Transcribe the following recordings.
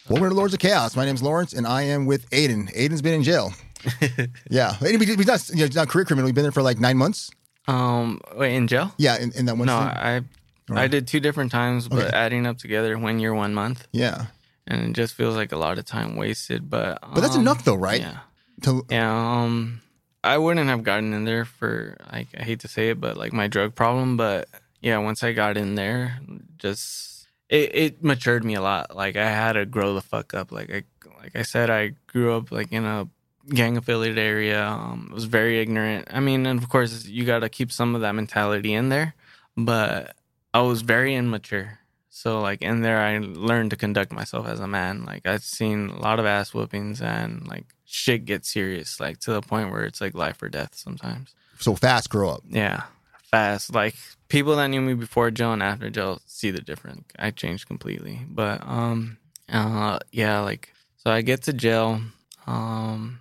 Welcome to Lords of Chaos. My name's Lawrence, and I am with Aiden. Aiden's been in jail. Yeah. He's not career criminal. He's been there for like 9 months. Wait, in jail? Yeah, in that one No, thing. I did 2 different times, but Okay. adding up together 1 year, 1 month. Yeah. And it just feels like a lot of time wasted. But that's enough though, right? Yeah. I wouldn't have gotten in there for, like, I hate to say it, but like my drug problem. But yeah, once I got in there, just it matured me a lot. Like, I had to grow the fuck up. Like I said, I grew up like in a gang affiliated area. Was very ignorant. I mean, and of course you got to keep some of that mentality in there, but I was very immature. So like in there, I learned to conduct myself as a man. Like, I've seen a lot of ass whoopings and like shit get serious, like to the point where it's like life or death sometimes. So fast grow up. Yeah, fast. Like, people that knew me before jail and after jail see the difference. I changed completely. But yeah, like, so I get to jail. I'm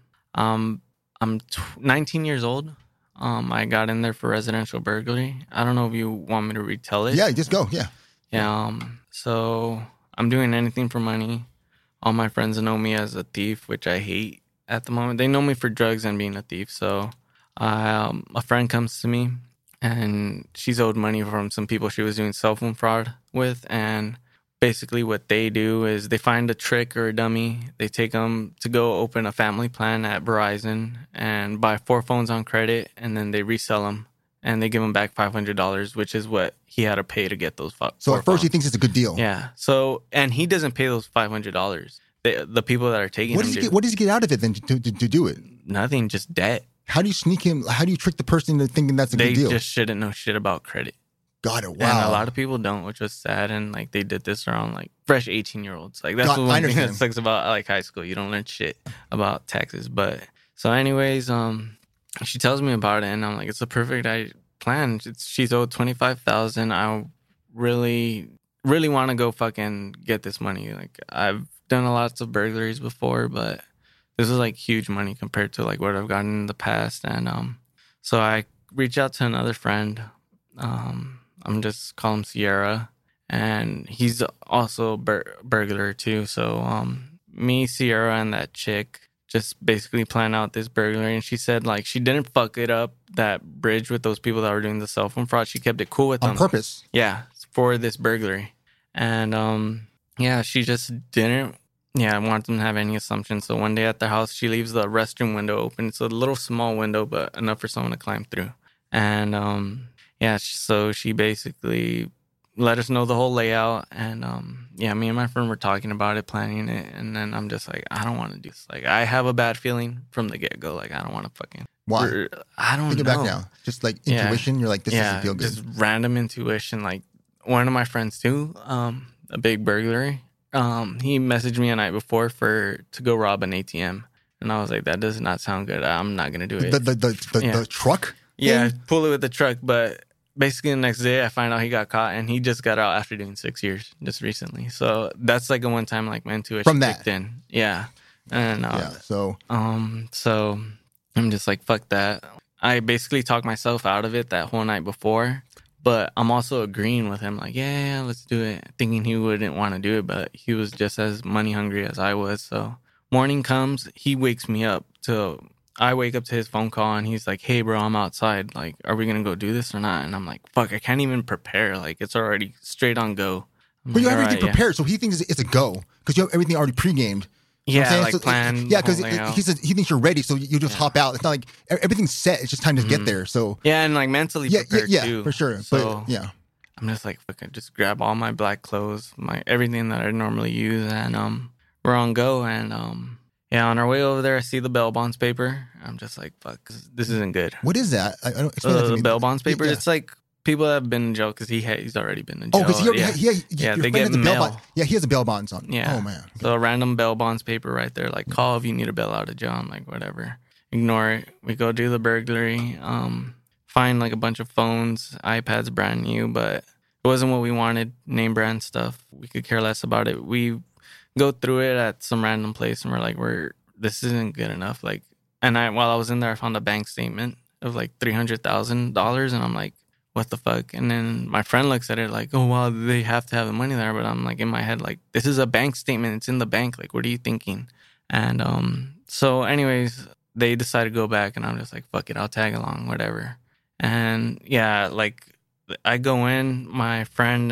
19 years old. I got in there for residential burglary. I don't know if you want me to retell it. Yeah, just go. Yeah. Yeah. So I'm doing anything for money. All my friends know me as a thief, which I hate at the moment. They know me for drugs and being a thief. So a friend comes to me, and she's owed money from some people she was doing cell phone fraud with. And basically what they do is they find a trick or a dummy. They take them to go open a family plan at Verizon and buy 4 phones on credit, and then they resell them. And they give him back $500, which is what he had to pay to get those. So at first he thinks it's a good deal. Yeah. So, and he doesn't pay those $500. The people that are taking What does he get out of it then to do it? Nothing, just debt. How do you sneak him? How do you trick the person into thinking that's a good deal? They just shouldn't know shit about credit. Got it. Wow. And a lot of people don't, which was sad. And like, they did this around like fresh 18-year-olds. Like, that's No, the I one thing that understand. sucks about like high school. You don't learn shit about taxes. But so anyways, she tells me about it, and I'm like, it's a perfect plan. She's owed $25,000. I really want to go fucking get this money. Like, I've done lots of burglaries before, but this is like huge money compared to like what I've gotten in the past. And so I reach out to another friend. I'm just call him Sierra, and he's also a burglar too. So me, Sierra, and that chick just basically plan out this burglary. And she said like she didn't fuck it up, that bridge with those people that were doing the cell phone fraud. She kept it cool with them on purpose. Yeah, for this burglary. And yeah, she just didn't want them to have any assumptions. So one day at their house, she leaves the restroom window open. It's a little small window, but enough for someone to climb through. And yeah, so she basically let us know the whole layout. And yeah, me and my friend were talking about it, planning it. And then I'm just like, I don't want to do this. Like, I have a bad feeling from the get-go. Like, I don't want to fucking... Why? I don't know. Think it back now. Just like intuition. You're like, this doesn't feel good. Just random intuition. Like, one of my friends too, a big burglary. He messaged me a night before to go rob an ATM, and I was like, that does not sound good. I'm not gonna do it. The truck? Yeah, pull it with the truck. But basically the next day I find out he got caught, and he just got out after doing 6 years just recently. So that's like a one time like my intuition from that kicked in. Yeah. And so I'm just like, fuck that. I basically talked myself out of it that whole night before, but I'm also agreeing with him, like, yeah, let's do it, thinking he wouldn't want to do it, but he was just as money hungry as I was. So morning comes, he wakes me up I wake up to his phone call, and he's like, hey, bro, I'm outside. Like, are we going to go do this or not? And I'm like, fuck, I can't even prepare. Like, it's already straight on go. But you have everything prepared, so he thinks it's a go because you have everything already pre-gamed. Yeah, like planned. Yeah, because he thinks you're ready, so you just hop out. It's not like everything's set. It's just time to get there. So yeah, and like mentally prepared too. For sure. So but yeah, I'm just like, fucking just grab all my black clothes, everything that I normally use, and we're on go. And yeah, on our way over there, I see the bail bonds paper. I'm just like, fuck, this isn't good. What is that? I don't explain that to me. The bail bonds paper. Yeah. It's like people that have been in jail because he's already been in jail. Oh, because they get mail. Yeah, he has a bail bonds on. Yeah. Oh man. Okay. So a random bail bonds paper right there, like call if you need a bail out of jail. I'm like, whatever. Ignore it. We go do the burglary. Find like a bunch of phones, iPads brand new, but it wasn't what we wanted. Name brand stuff. We could care less about it. We go through it at some random place, and we're like, this isn't good enough. Like, and while I was in there, I found a bank statement of like $300,000, and I'm like, what the fuck? And then my friend looks at it like, oh, well, they have to have the money there. But I'm like, in my head, like, this is a bank statement. It's in the bank. Like, what are you thinking? And so anyways, they decided to go back, and I'm just like, fuck it, I'll tag along, whatever. And yeah, like, I go in, my friend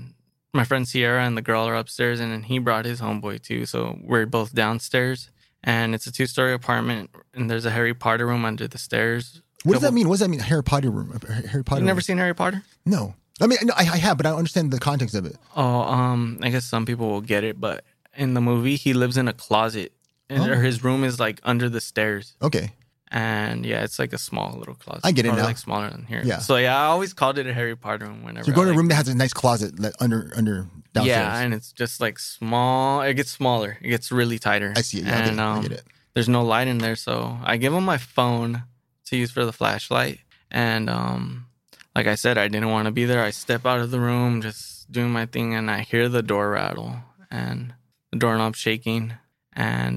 Sierra and the girl are upstairs, and then he brought his homeboy too. So we're both downstairs, and it's a 2-story apartment, and there's a Harry Potter room under the stairs. What does that mean? What does that mean? Harry Potter room? Harry Potter. You've never seen Harry Potter? No. I mean, no, I have, but I don't understand the context of it. Oh, I guess some people will get it, but in the movie, he lives in a closet, or his room is like under the stairs. Okay. And yeah, it's like a small little closet. I get it now. Like smaller than here. Yeah. So yeah, I always called it a Harry Potter room whenever. So you go to a room that has a nice closet under downstairs. Yeah, and it's just like small. It gets smaller. It gets really tighter. I see it. Yeah, and I get it. There's no light in there, so I give him my phone to use for the flashlight. And like I said, I didn't want to be there. I step out of the room, just doing my thing, and I hear the door rattle and the doorknob shaking. And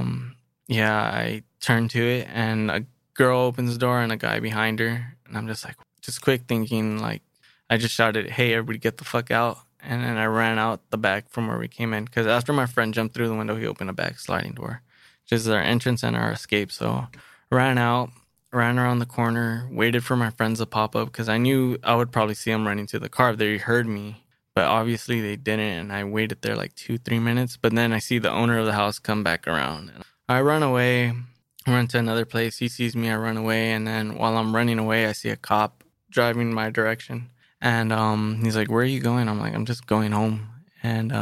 yeah, I turn to it, and a girl opens the door and a guy behind her. And I'm just like, just quick thinking, like, I just shouted, hey, everybody get the fuck out. And then I ran out the back from where we came in. Because after my friend jumped through the window, he opened a back sliding door, which is our entrance and our escape. So ran out, ran around the corner, waited for my friends to pop up because I knew I would probably see them running to the car if they heard me. But obviously they didn't, and I waited there like 2-3 minutes. But then I see the owner of the house come back around. And I run away, run to another place. He sees me, I run away. And then while I'm running away, I see a cop driving my direction. And he's like, where are you going? I'm like, I'm just going home. And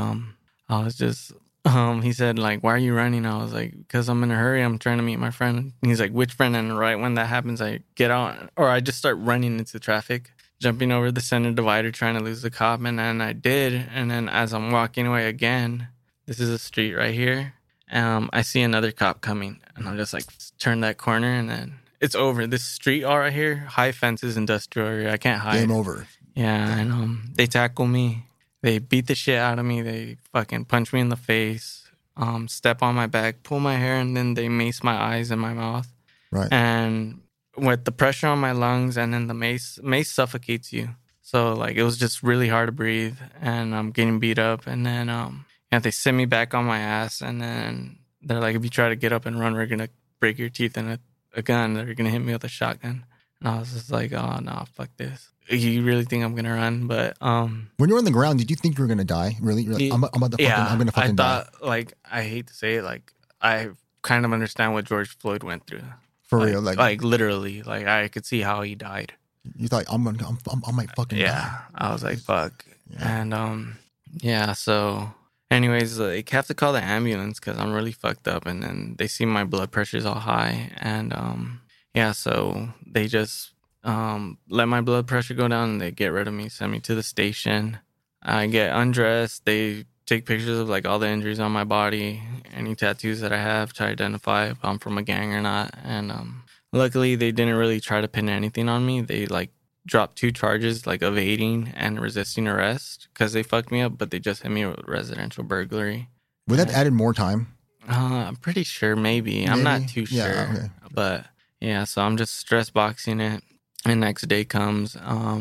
I was just, he said, like, why are you running? I was like, because I'm in a hurry. I'm trying to meet my friend. And he's like, which friend? And right when that happens, I get out, or I just start running into traffic, jumping over the center divider, trying to lose the cop. And then I did. And then as I'm walking away again, this is a street right here. I see another cop coming. And I'm just like, turn that corner, and then it's over. This street all right here, high fences, industrial area. I can't hide. Game over. Yeah, and they tackle me. They beat the shit out of me. They fucking punch me in the face, step on my back, pull my hair, and then they mace my eyes and my mouth. Right. And with the pressure on my lungs and then the mace suffocates you. So, like, it was just really hard to breathe, and I'm getting beat up. And then they sit me back on my ass, and then they're like, if you try to get up and run, we're going to break your teeth in a gun. They're going to hit me with a shotgun. And I was just like, oh, no, fuck this. You really think I'm gonna run? But when you're on the ground, did you think you were gonna die? Really? I'm gonna fucking die. Like, I hate to say it, like, I kind of understand what George Floyd went through. For like, real, like literally, like I could see how he died. You thought I might fucking die. Yeah, I was like, fuck. Yeah. And yeah. So, anyways, they have to call the ambulance because I'm really fucked up, and then they see my blood pressure's all high, and yeah. So they just let my blood pressure go down, and they get rid of me, send me to the station. I get undressed. They take pictures of like all the injuries on my body, any tattoos that I have, to identify if I'm from a gang or not. And luckily, they didn't really try to pin anything on me. They like dropped 2 charges, like evading and resisting arrest, because they fucked me up, but they just hit me with residential burglary. Would that added more time? I'm pretty sure, maybe. I'm not too sure. Yeah, okay. But yeah, so I'm just stress boxing it. And next day comes,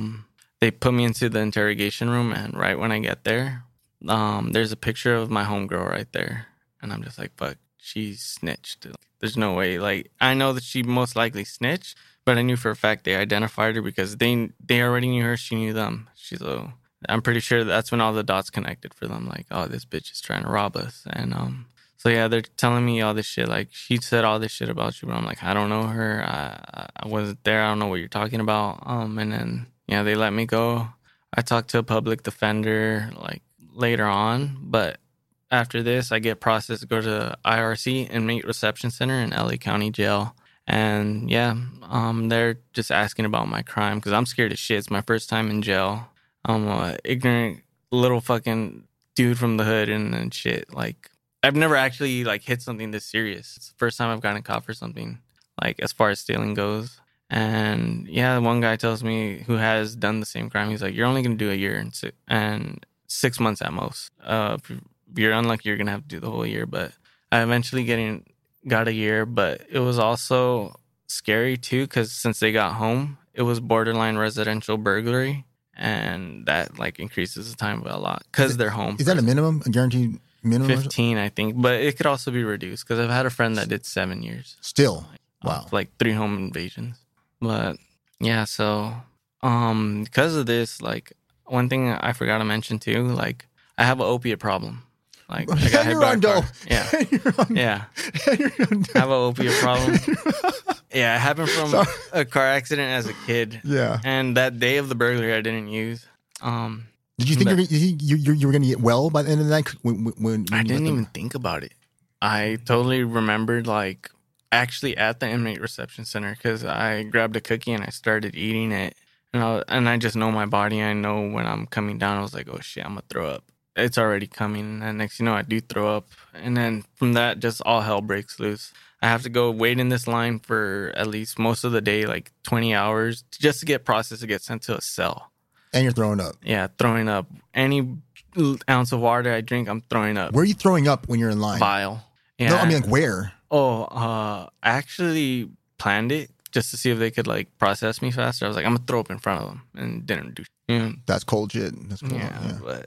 they put me into the interrogation room, and right when I get there, there's a picture of my homegirl right there. And I'm just like, fuck, she snitched. There's no way. Like, I know that she most likely snitched, but I knew for a fact they identified her because they already knew her, she knew them. So I'm pretty sure that's when all the dots connected for them. Like, oh, this bitch is trying to rob us. And so yeah, they're telling me all this shit. Like, she said all this shit about you, but I'm like, I don't know her. I wasn't there. I don't know what you're talking about. And then yeah, they let me go. I talked to a public defender like later on, but after this, I get processed to go to IRC, Inmate Reception Center in LA County Jail. And yeah, they're just asking about my crime because I'm scared as shit. It's my first time in jail. I'm a ignorant little fucking dude from the hood and shit. Like, I've never actually like hit something this serious. It's the first time I've gotten caught for something, like, as far as stealing goes. And yeah, one guy tells me, who has done the same crime, he's like, you're only going to do a year and 6 months at most. If you're unlucky, you're going to have to do the whole year. But I eventually got a year, but it was also scary too, because since they got home, it was borderline residential burglary, and that like increases the time a lot because they're home. Is that a minimum, a guaranteed minimum? 15, I think, but it could also be reduced because I've had a friend that did 7 years. Still, wow, like 3 home invasions. But yeah, so because of this, like one thing I forgot to mention too, like I have an opiate problem. Like I got hit by a car. Yeah, yeah. I have an opiate problem. Yeah, it happened from a car accident as a kid. Yeah, and that day of the burglary, I didn't use. Did you think you were going to get well by the end of the night? When I didn't even think about it. I totally remembered, like, actually at the inmate reception center because I grabbed a cookie and I started eating it. And I just know my body. I know when I'm coming down, I was like, oh, shit, I'm going to throw up. It's already coming. And then next, I do throw up. And then from that, just all hell breaks loose. I have to go wait in this line for at least most of the day, like 20 hours, just to get processed to get sent to a cell. And you're throwing up. Yeah, throwing up. Any ounce of water I drink, I'm throwing up. Where are you throwing up when you're in line? Vial. Yeah. No, I mean, like, where? Oh, I actually planned it just to see if they could, like, process me faster. I was like, I'm going to throw up in front of them. And didn't do shit. That's cold shit. That's cold. Yeah, but,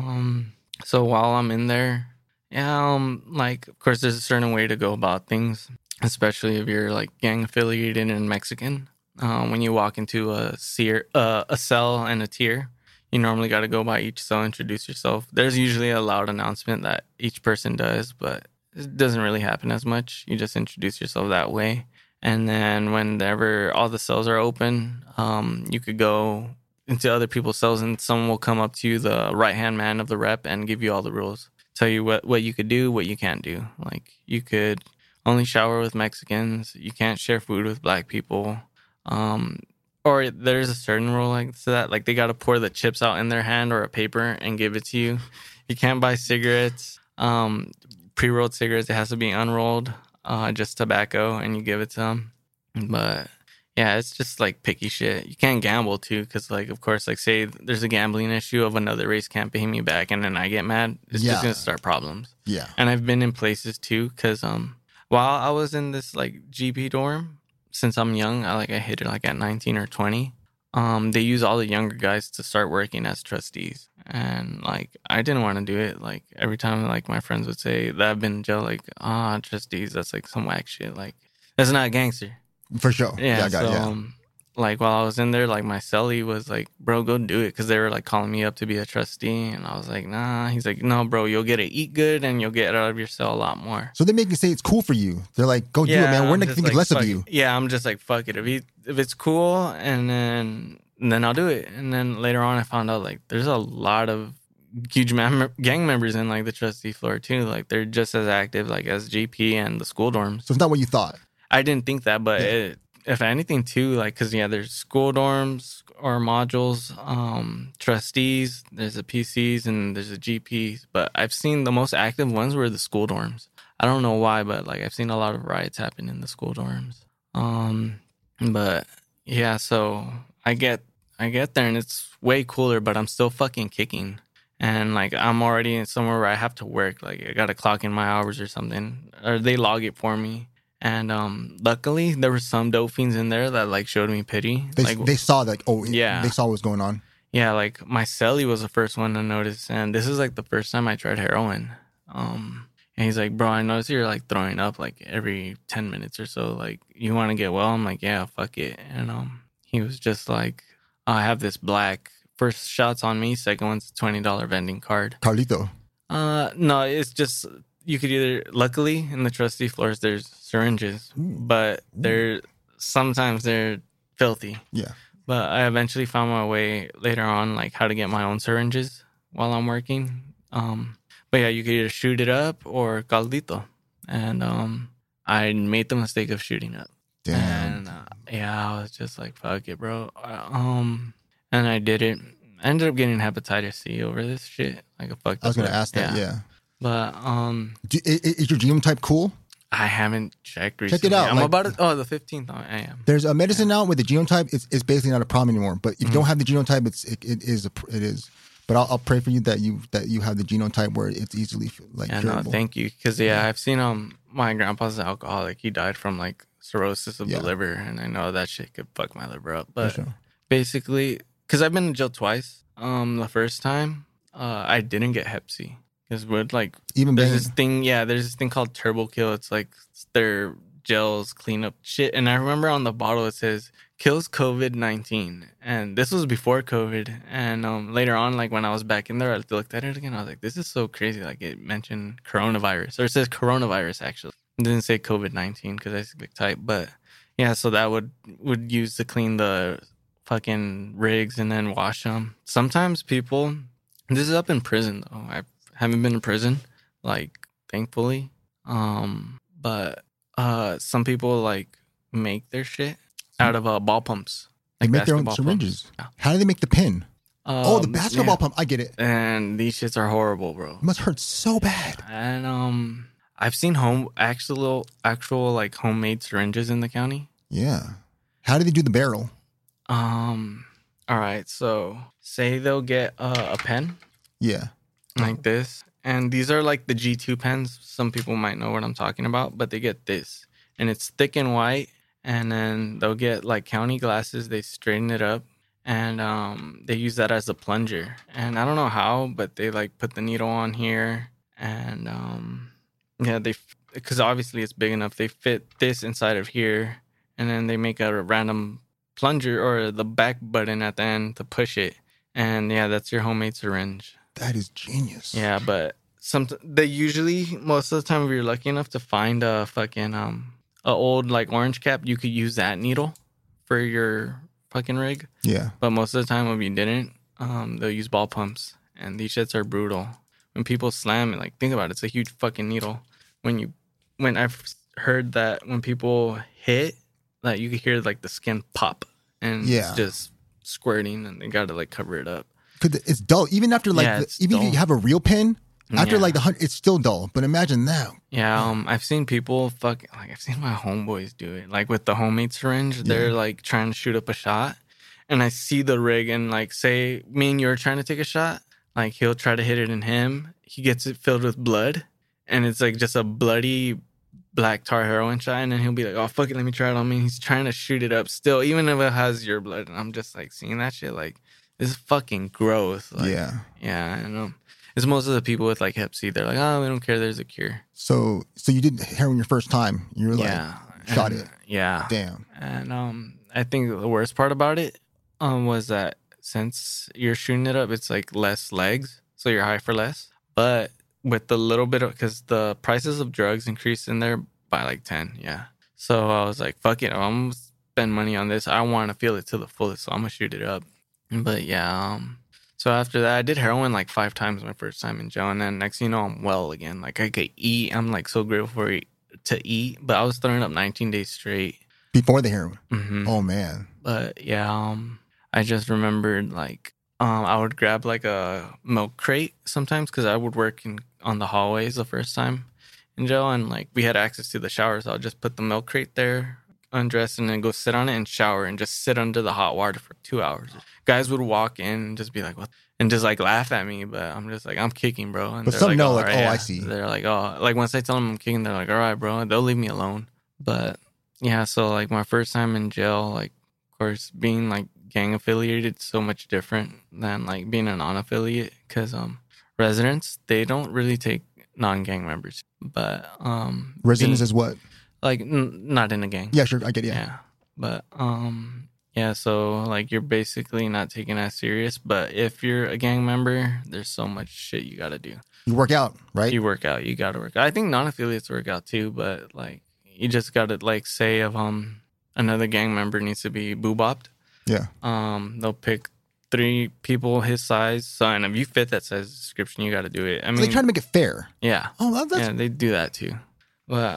so while I'm in there, like, of course, there's a certain way to go about things, especially if you're, like, gang affiliated and Mexican. When you walk into a cell and a tier, you normally got to go by each cell, introduce yourself. There's usually a loud announcement that each person does, but it doesn't really happen as much. You just introduce yourself that way. And then whenever all the cells are open, you could go into other people's cells and someone will come up to you, the right-hand man of the rep, and give you all the rules. Tell you what you could do, what you can't do. Like, you could only shower with Mexicans. You can't share food with black people. Or there's a certain rule like to that. Like, they got to pour the chips out in their hand or a paper and give it to you. You can't buy cigarettes, pre-rolled cigarettes. It has to be unrolled, just tobacco, and you give it to them. But yeah, it's just like picky shit. You can't gamble too, because like, of course, like say there's a gambling issue of another race can't pay me back, and then I get mad. It's just gonna start problems. Yeah. And I've been in places too, because while I was in this like GP dorm, since I'm young, I hit it like at 19 or 20. They use all the younger guys to start working as trustees, and like I didn't want to do it. Like every time, like my friends would say that I've been in jail, like trustees, that's like some whack shit. Like that's not gangster. For sure. Yeah. Like while I was in there, like my cellie was like, bro, go do it. Because they were like calling me up to be a trustee. And I was like, nah. He's like, no, bro, you'll get to eat good and you'll get out of your cell a lot more. So they make you say it's cool for you. They're like, go do it, man. We're not thinking like, less of you. Yeah, I'm just like, fuck it. If it's cool, and then I'll do it. And then later on, I found out like there's a lot of huge gang members in like the trustee floor too. Like they're just as active like as GP and the school dorms. So it's not what you thought. I didn't think that, but if anything too, like, because there's school dorms or modules, trustees, there's the PCs and there's the GPs, but I've seen the most active ones were the school dorms. I don't know why, but like I've seen a lot of riots happen in the school dorms. But yeah, so I get there and it's way cooler, but I'm still fucking kicking. And like I'm already in somewhere where I have to work. Like I got to clock in my hours or something, or they log it for me. And luckily, there were some dope fiends in there that like showed me pity. They saw that. Oh, yeah. They saw what was going on. Yeah, like my cellie was the first one to notice, and this is like the first time I tried heroin. And he's like, "Bro, I noticed you're like throwing up like every 10 minutes or so. Like, you want to get well?" I'm like, "Yeah, fuck it." And he was just like, "I have this black. First shot's on me. Second one's a $20 vending card." Carlito. No, it's just. You could either, luckily, in the trustee floors, there's syringes, but sometimes they're filthy. Yeah. But I eventually found my way later on, like how to get my own syringes while I'm working. But yeah, you could either shoot it up or caldito. And I made the mistake of shooting up. Damn. And I was just like, fuck it, bro. And I did it. I ended up getting hepatitis C over this shit. Like a fucked up. I was going to ask that, yeah. But is your genotype cool? I haven't checked recently. Check it out. I'm about to. Oh, the 15th. I am. There's a medicine now with the genotype. It's basically not a problem anymore. But if you don't have the genotype, it is. But I'll pray for you that you have the genotype where it's easily like curable. No, thank you. Because I've seen my grandpa's an alcoholic. He died from like cirrhosis of Yeah. the liver, and I know that shit could fuck my liver up. For But sure. basically, because I've been in jail twice. The first time, I didn't get Hep C because with like Even there's banging. this thing, there's this thing called Turbo Kill. It's like their gels clean up shit, and I remember on the bottle it says kills COVID-19, and this was before COVID. And later on, like when I was back in there, I looked at it again. I was like, this is so crazy. Like it mentioned coronavirus, or it says coronavirus actually. It didn't say COVID-19 because I speak type, but yeah. So that would use to clean the fucking rigs and then wash them. Sometimes people, this is up in prison though. I haven't been in prison, like thankfully. But some people like make their shit out of ball pumps. They Like make their own basketball syringes. pumps. Yeah. How do they make the pin? The basketball yeah. pump. I get it. And these shits are horrible, bro. It must hurt so bad. And I've seen actual like homemade syringes in the county. Yeah. How do they do the barrel? All right, so say they'll get a pen Yeah. like this, and these are like the G2 pens. Some people might know what I'm talking about, but they get this, and it's thick and white. And then they'll get like county glasses. They straighten it up, and they use that as a plunger. And I don't know how, but they like put the needle on here, and because obviously it's big enough, they fit this inside of here, and then they make a random plunger or the back button at the end to push it. And yeah, that's your homemade syringe. That is genius. Yeah, but they usually, most of the time, if you're lucky enough to find a fucking a old like orange cap, you could use that needle for your fucking rig. Yeah. But most of the time, if you didn't, they'll use ball pumps, and these shits are brutal. When people slam it, like think about it, it's a huge fucking needle. When I've heard that when people hit, that you could hear like the skin pop, and it's just squirting, and they gotta like cover it up. It's dull. Even after like, even if you have a real pin, after like it's still dull. But imagine that. Yeah, I've seen people I've seen my homeboys do it. Like with the homemade syringe, they're like trying to shoot up a shot, and I see the rig, and like say me and you're trying to take a shot, like he'll try to hit it in him. He gets it filled with blood, and it's like just a bloody black tar heroin shot, and then he'll be like, "Oh fuck it, let me try it on me." He's trying to shoot it up still, even if it has your blood, and I'm just like seeing that shit like this is fucking gross. Like, yeah, I know. It's most of the people with like Hep C. They're like, "Oh, we don't care. There's a cure." So you did heroin your first time. You were like, shot it. Yeah. Damn. And I think the worst part about it was that since you're shooting it up, it's like less legs, so you're high for less. But with the little bit of, because the prices of drugs increased in there by like 10, yeah. So I was like, fuck it, I'm gonna spend money on this. I want to feel it to the fullest, so I'm gonna shoot it up. But yeah, so after that, I did heroin like 5 times my first time in jail, and then next thing you know, I'm well again. Like I could eat. I'm like so grateful to eat, but I was throwing up 19 days straight before the heroin. Mm-hmm. Oh man. But yeah, I just remembered like I would grab like a milk crate sometimes because I would work on the hallways the first time in jail, and like we had access to the showers. So I'll just put the milk crate there, undress, and then go sit on it and shower and just sit under the hot water for 2 hours. Guys would walk in and just be like, "What?" and just like laugh at me, but I'm just like, I'm kicking, bro. And but some like, know, like, right, oh, yeah. I see. They're like, oh, like once I tell them I'm kicking, they're like, all right, bro. They'll leave me alone. But yeah, so like my first time in jail, like of course being like gang affiliated, so much different than like being a non-affiliate, because residents, they don't really take non-gang members, but residents is what, like not in a gang. Yeah, sure, I get it. Yeah, but yeah, so like you're basically not taken as serious, but if you're a gang member, there's so much shit you gotta do. You work out, right? You work out. You gotta work out. I think non-affiliates work out too, but like you just gotta like say if another gang member needs to be boo-bopped. Yeah. They'll pick 3 people his size. So, and if you fit that size description, you got to do it. I mean, they try to make it fair. Yeah. Oh, that's... yeah, they do that too. But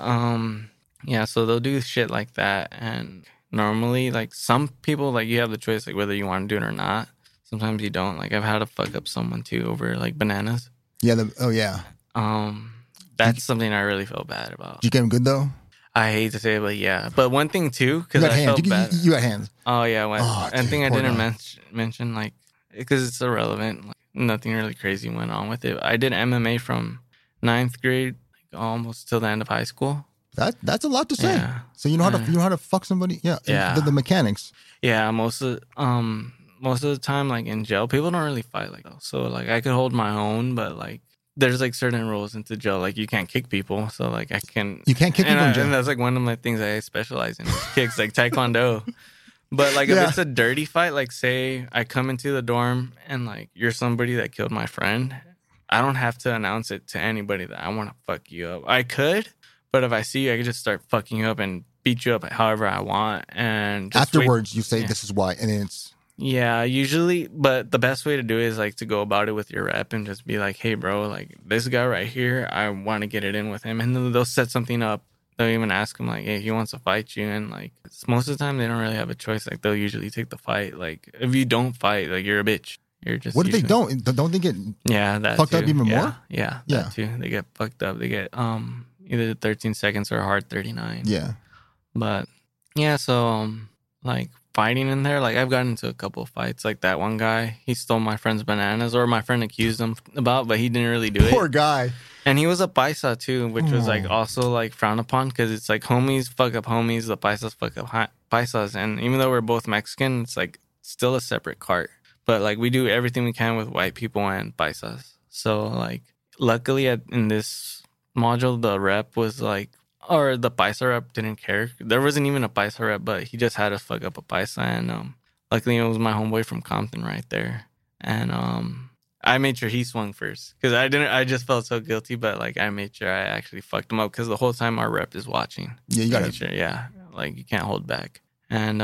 yeah, so they'll do shit like that. And normally, like some people, like you have the choice, like whether you want to do it or not. Sometimes you don't. Like I've had to fuck up someone too over like bananas. Yeah. Oh yeah. That's something I really felt bad about. Did you get them good though? I hate to say it, but yeah. But one thing too, because I hands. felt bad. You got hands. Oh yeah, dude, thing I didn't mention, like, because it's irrelevant. Like, nothing really crazy went on with it. I did MMA from 9th grade, like, almost till the end of high school. That's a lot to say. Yeah. So you know how to fuck somebody. Yeah. Yeah. The mechanics. Yeah, most of the time, like in jail, people don't really fight like that. So like I could hold my own, but like there's like certain rules into jail, like you can't kick people. So like You can't kick people in jail. and that's like one of my things I specialize in is kicks, like Taekwondo. But like Yeah. if it's a dirty fight, like say I come into the dorm and like you're somebody that killed my friend, I don't have to announce it to anybody that I want to fuck you up. I could, but if I see you, I could just start fucking you up and beat you up however I want. And just Afterwards, you say this is why, and then it's yeah, usually, but the best way to do it is like to go about it with your rep and just be like, hey, bro, like this guy right here, I want to get it in with him. And then they'll set something up. They'll even ask him like, hey, he wants to fight you. And like most of the time, they don't really have a choice. Like they'll usually take the fight. Like if you don't fight, like you're a bitch. You're just what if they usually- don't? Don't they get that fucked too. up even Yeah, more? Yeah, Yeah. that too. They get fucked up. They get either 13 seconds or a hard 39. Yeah. But yeah, so like fighting in there, like I've gotten into a couple of fights. Like that one guy, he stole my friend's bananas, or my friend accused him about, but he didn't really do Poor it. guy. And he was a paisa too, which was like Oh. also like frowned upon because it's like homies fuck up homies, the paisas fuck up paisas, and even though we're both Mexican, it's like still a separate cart. But like we do everything we can with white people and paisas. So like luckily in this module, the rep was like, or the paisa rep didn't care. There wasn't even a paisa rep, but he just had to fuck up a paisa, and luckily it was my homeboy from Compton right there, and I made sure he swung first because I just felt so guilty, but like I made sure I actually fucked him up because the whole time our rep is watching. Yeah, you gotta. Make sure, yeah, like you can't hold back. And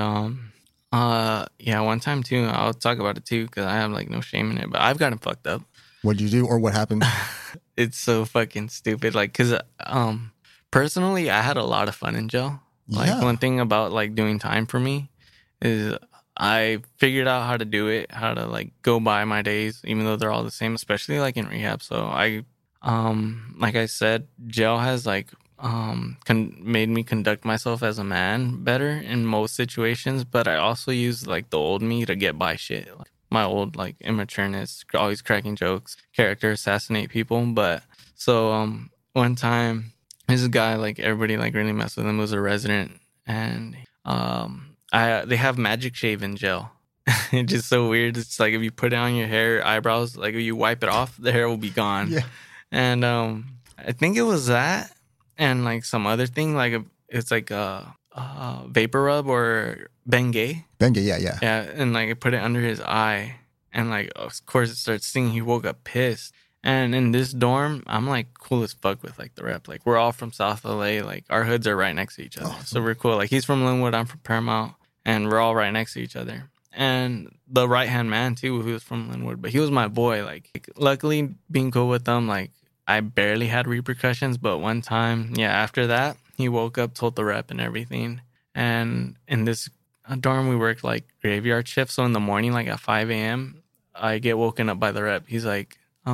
yeah, one time too, I'll talk about it too because I have like no shame in it, but I've gotten fucked up. What'd you do, or what happened? It's so fucking stupid. Like, cause personally, I had a lot of fun in jail. Like Yeah. one thing about like doing time for me is I figured out how to do it, how to like go by my days, even though they're all the same, especially like in rehab. So I, like I said, jail has like made me conduct myself as a man better in most situations. But I also use like the old me to get by shit. Like, my old like immatureness, always cracking jokes, character assassinate people. But so one time, this guy like everybody like really messed with him, was a resident, and they have magic shave in jail. It's just so weird. It's like if you put it on your hair, eyebrows, like if you wipe it off, the hair will be gone. Yeah. And I think it was that, and like some other thing, like it's like a vapor rub or Bengay. Bengay, yeah. Yeah, and like I put it under his eye, and like of course it starts stinging. He woke up pissed. And in this dorm, I'm like cool as fuck with like the rep. Like we're all from South LA. Like our hoods are right next to each other, so we're cool. Like he's from Linwood, I'm from Paramount, and we're all right next to each other. And the right hand man too, who was from Linwood, but he was my boy. Like luckily, being cool with them, like I barely had repercussions. But one time, yeah, after that, he woke up, told the rep and everything. And in this dorm, we worked like graveyard shift. So in the morning, like at 5 a.m., I get woken up by the rep. He's like,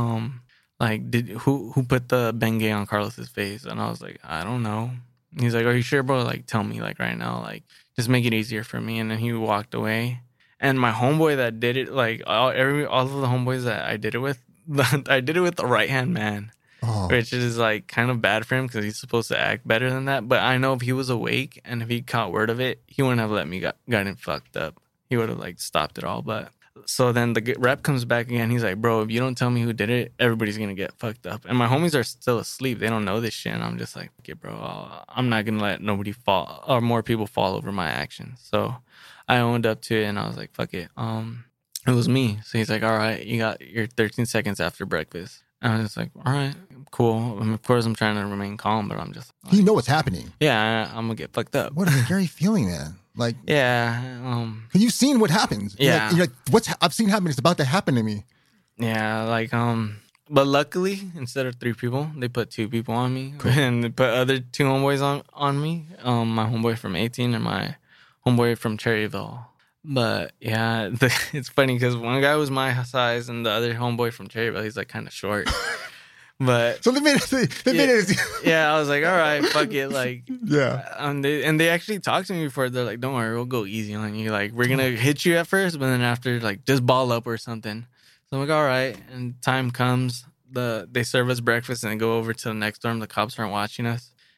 who put the Bengay on Carlos's face? And I was like, I don't know. He's like, are you sure, bro? Like, tell me, like right now, like just make it easier for me. And then he walked away. And my homeboy that did it, like all of the homeboys that I did it with, I did it with the right hand man. Oh. Which is like kind of bad for him because he's supposed to act better than that. But I know if he was awake and if he caught word of it, he wouldn't have let me gotten fucked up. He would have like stopped it all. But so then the rep comes back again. He's like, bro, if you don't tell me who did it, everybody's gonna get fucked up. And my homies are still asleep. They don't know this shit. And I'm just like, okay, bro, I'm not gonna let nobody fall or more people fall over my actions. So I owned up to it and I was like, fuck it. It was me. So he's like, all right, you got your 13 seconds after breakfast. And I was just like, all right, cool. And of course, I'm trying to remain calm, but I'm just like, You know what's happening. yeah, I'm gonna get fucked up. What a scary feeling, man. Like, Yeah, cause you've seen what happens. Yeah. You're like, I've seen happen. It's about to happen to me. yeah, like but luckily, instead of 3 people, they put 2 people on me, and they put other 2 homeboys on me. My homeboy from 18 and my homeboy from Cherryville. But yeah, it's funny because one guy was my size and the other homeboy from Cherryville, he's like kind of short. But So they made it. yeah, I was like, all right, fuck it, like. Yeah. And they actually talked to me before. They're like, don't worry, we'll go easy on you. Like, we're gonna hit you at first, but then after, like, just ball up or something. So I'm like, all right. And time comes, they serve us breakfast and go over to the next dorm. The cops aren't watching us.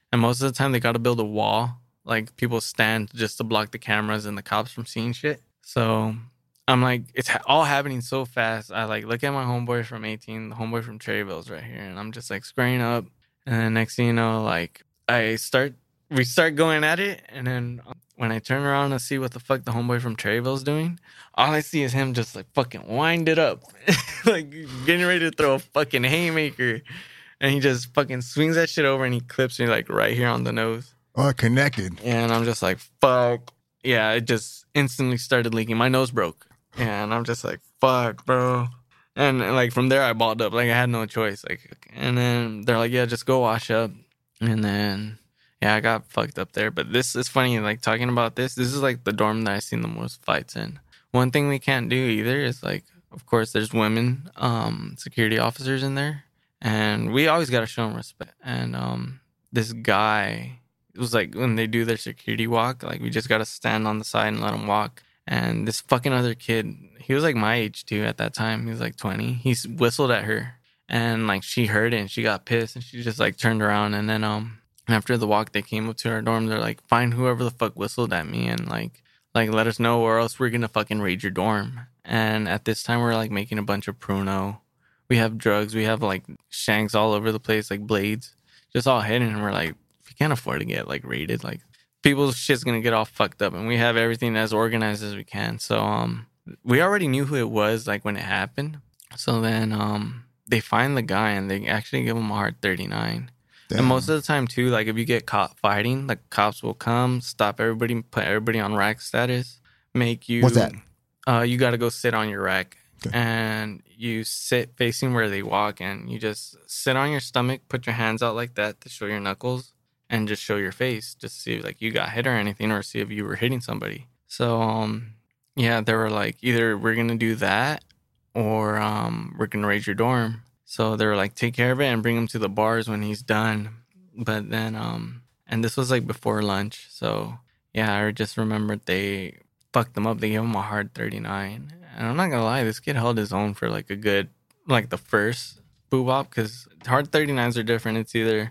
And most of the time they got to build a wall. Like people stand just to block the cameras and the cops from seeing shit. So I'm like, it's all happening so fast. I like look at my homeboy from 18, the homeboy from Cherryville's right here. And I'm just like squaring up. And then next thing you know, like we start going at it. And then when I turn around to see what the fuck the homeboy from Cherryville's doing, all I see is him just like fucking wind it up. Like getting ready to throw a fucking haymaker. And he just fucking swings that shit over and he clips me like right here on the nose. Oh, connected. And I'm just like, fuck. Yeah, it just instantly started leaking. My nose broke. And I'm just like, fuck, bro. And like from there, I balled up. Like I had no choice. Like, and then they're like, yeah, just go wash up. And then, yeah, I got fucked up there. But this is funny. Like talking about this is like the dorm that I've seen the most fights in. One thing we can't do either is like, of course, there's women security officers in there. And we always got to show them respect. And this guy, it was like when they do their security walk, like we just got to stand on the side and let them walk. And this fucking other kid, he was like my age too at that time. He was like 20. He whistled at her and like she heard it and she got pissed and she just like turned around. And then after the walk, they came up to our dorm. They're like, find whoever the fuck whistled at me and like let us know or else we're going to fucking raid your dorm. And at this time, we're like making a bunch of pruno. We have drugs. We have like shanks all over the place, like blades, just all hidden. And we're like, we can't afford to get like raided. Like people's shit's gonna get all fucked up, and we have everything as organized as we can. So we already knew who it was like when it happened. So then they find the guy and they actually give him a hard 39. Damn. And most of the time too, like if you get caught fighting, the cops will come, stop everybody, put everybody on rack status, make you. What's that? You got to go sit on your rack. Okay. And you sit facing where they walk and you just sit on your stomach, put your hands out like that to show your knuckles and just show your face just to see if like you got hit or anything or see if you were hitting somebody. So, yeah, they were like, either we're going to do that or we're going to raid your dorm. So they were like, take care of it and bring him to the bars when he's done. But then, and this was like before lunch. So, yeah, I just remembered they fucked him up. They gave him a hard 39. And I'm not gonna lie, this kid held his own for like a good, like the first boob op, because hard 39s are different. It's either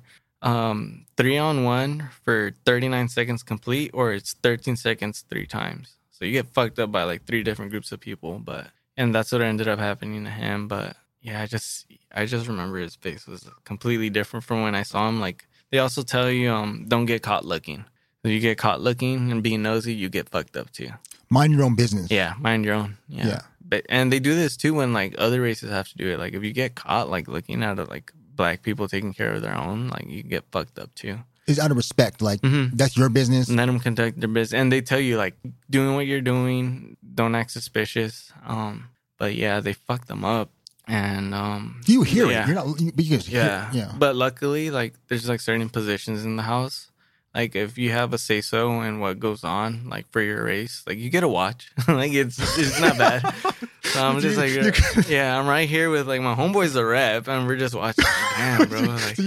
3-on-1 for 39 seconds complete, or it's 13 seconds 3 times. So you get fucked up by like 3 different groups of people. And that's what ended up happening to him. But yeah, I just remember his face was completely different from when I saw him. Like they also tell you, don't get caught looking. If you get caught looking and being nosy, you get fucked up too. Mind your own business. Yeah, mind your own. Yeah. And they do this too when like other races have to do it. Like if you get caught like looking at like black people taking care of their own, like you get fucked up too. It's out of respect. Like that's your business. Let them conduct their business. And they tell you like doing what you're doing, don't act suspicious. But yeah, they fucked them up. And you hear it. You're not. But you just hear. Yeah. But luckily, like there's like certain positions in the house. Like if you have a say so in what goes on, like for your race, like you get a watch. Like it's not bad. So I'm just like, yeah, I'm right here with like my homeboy's a rep, and we're just watching. Damn, bro. Like,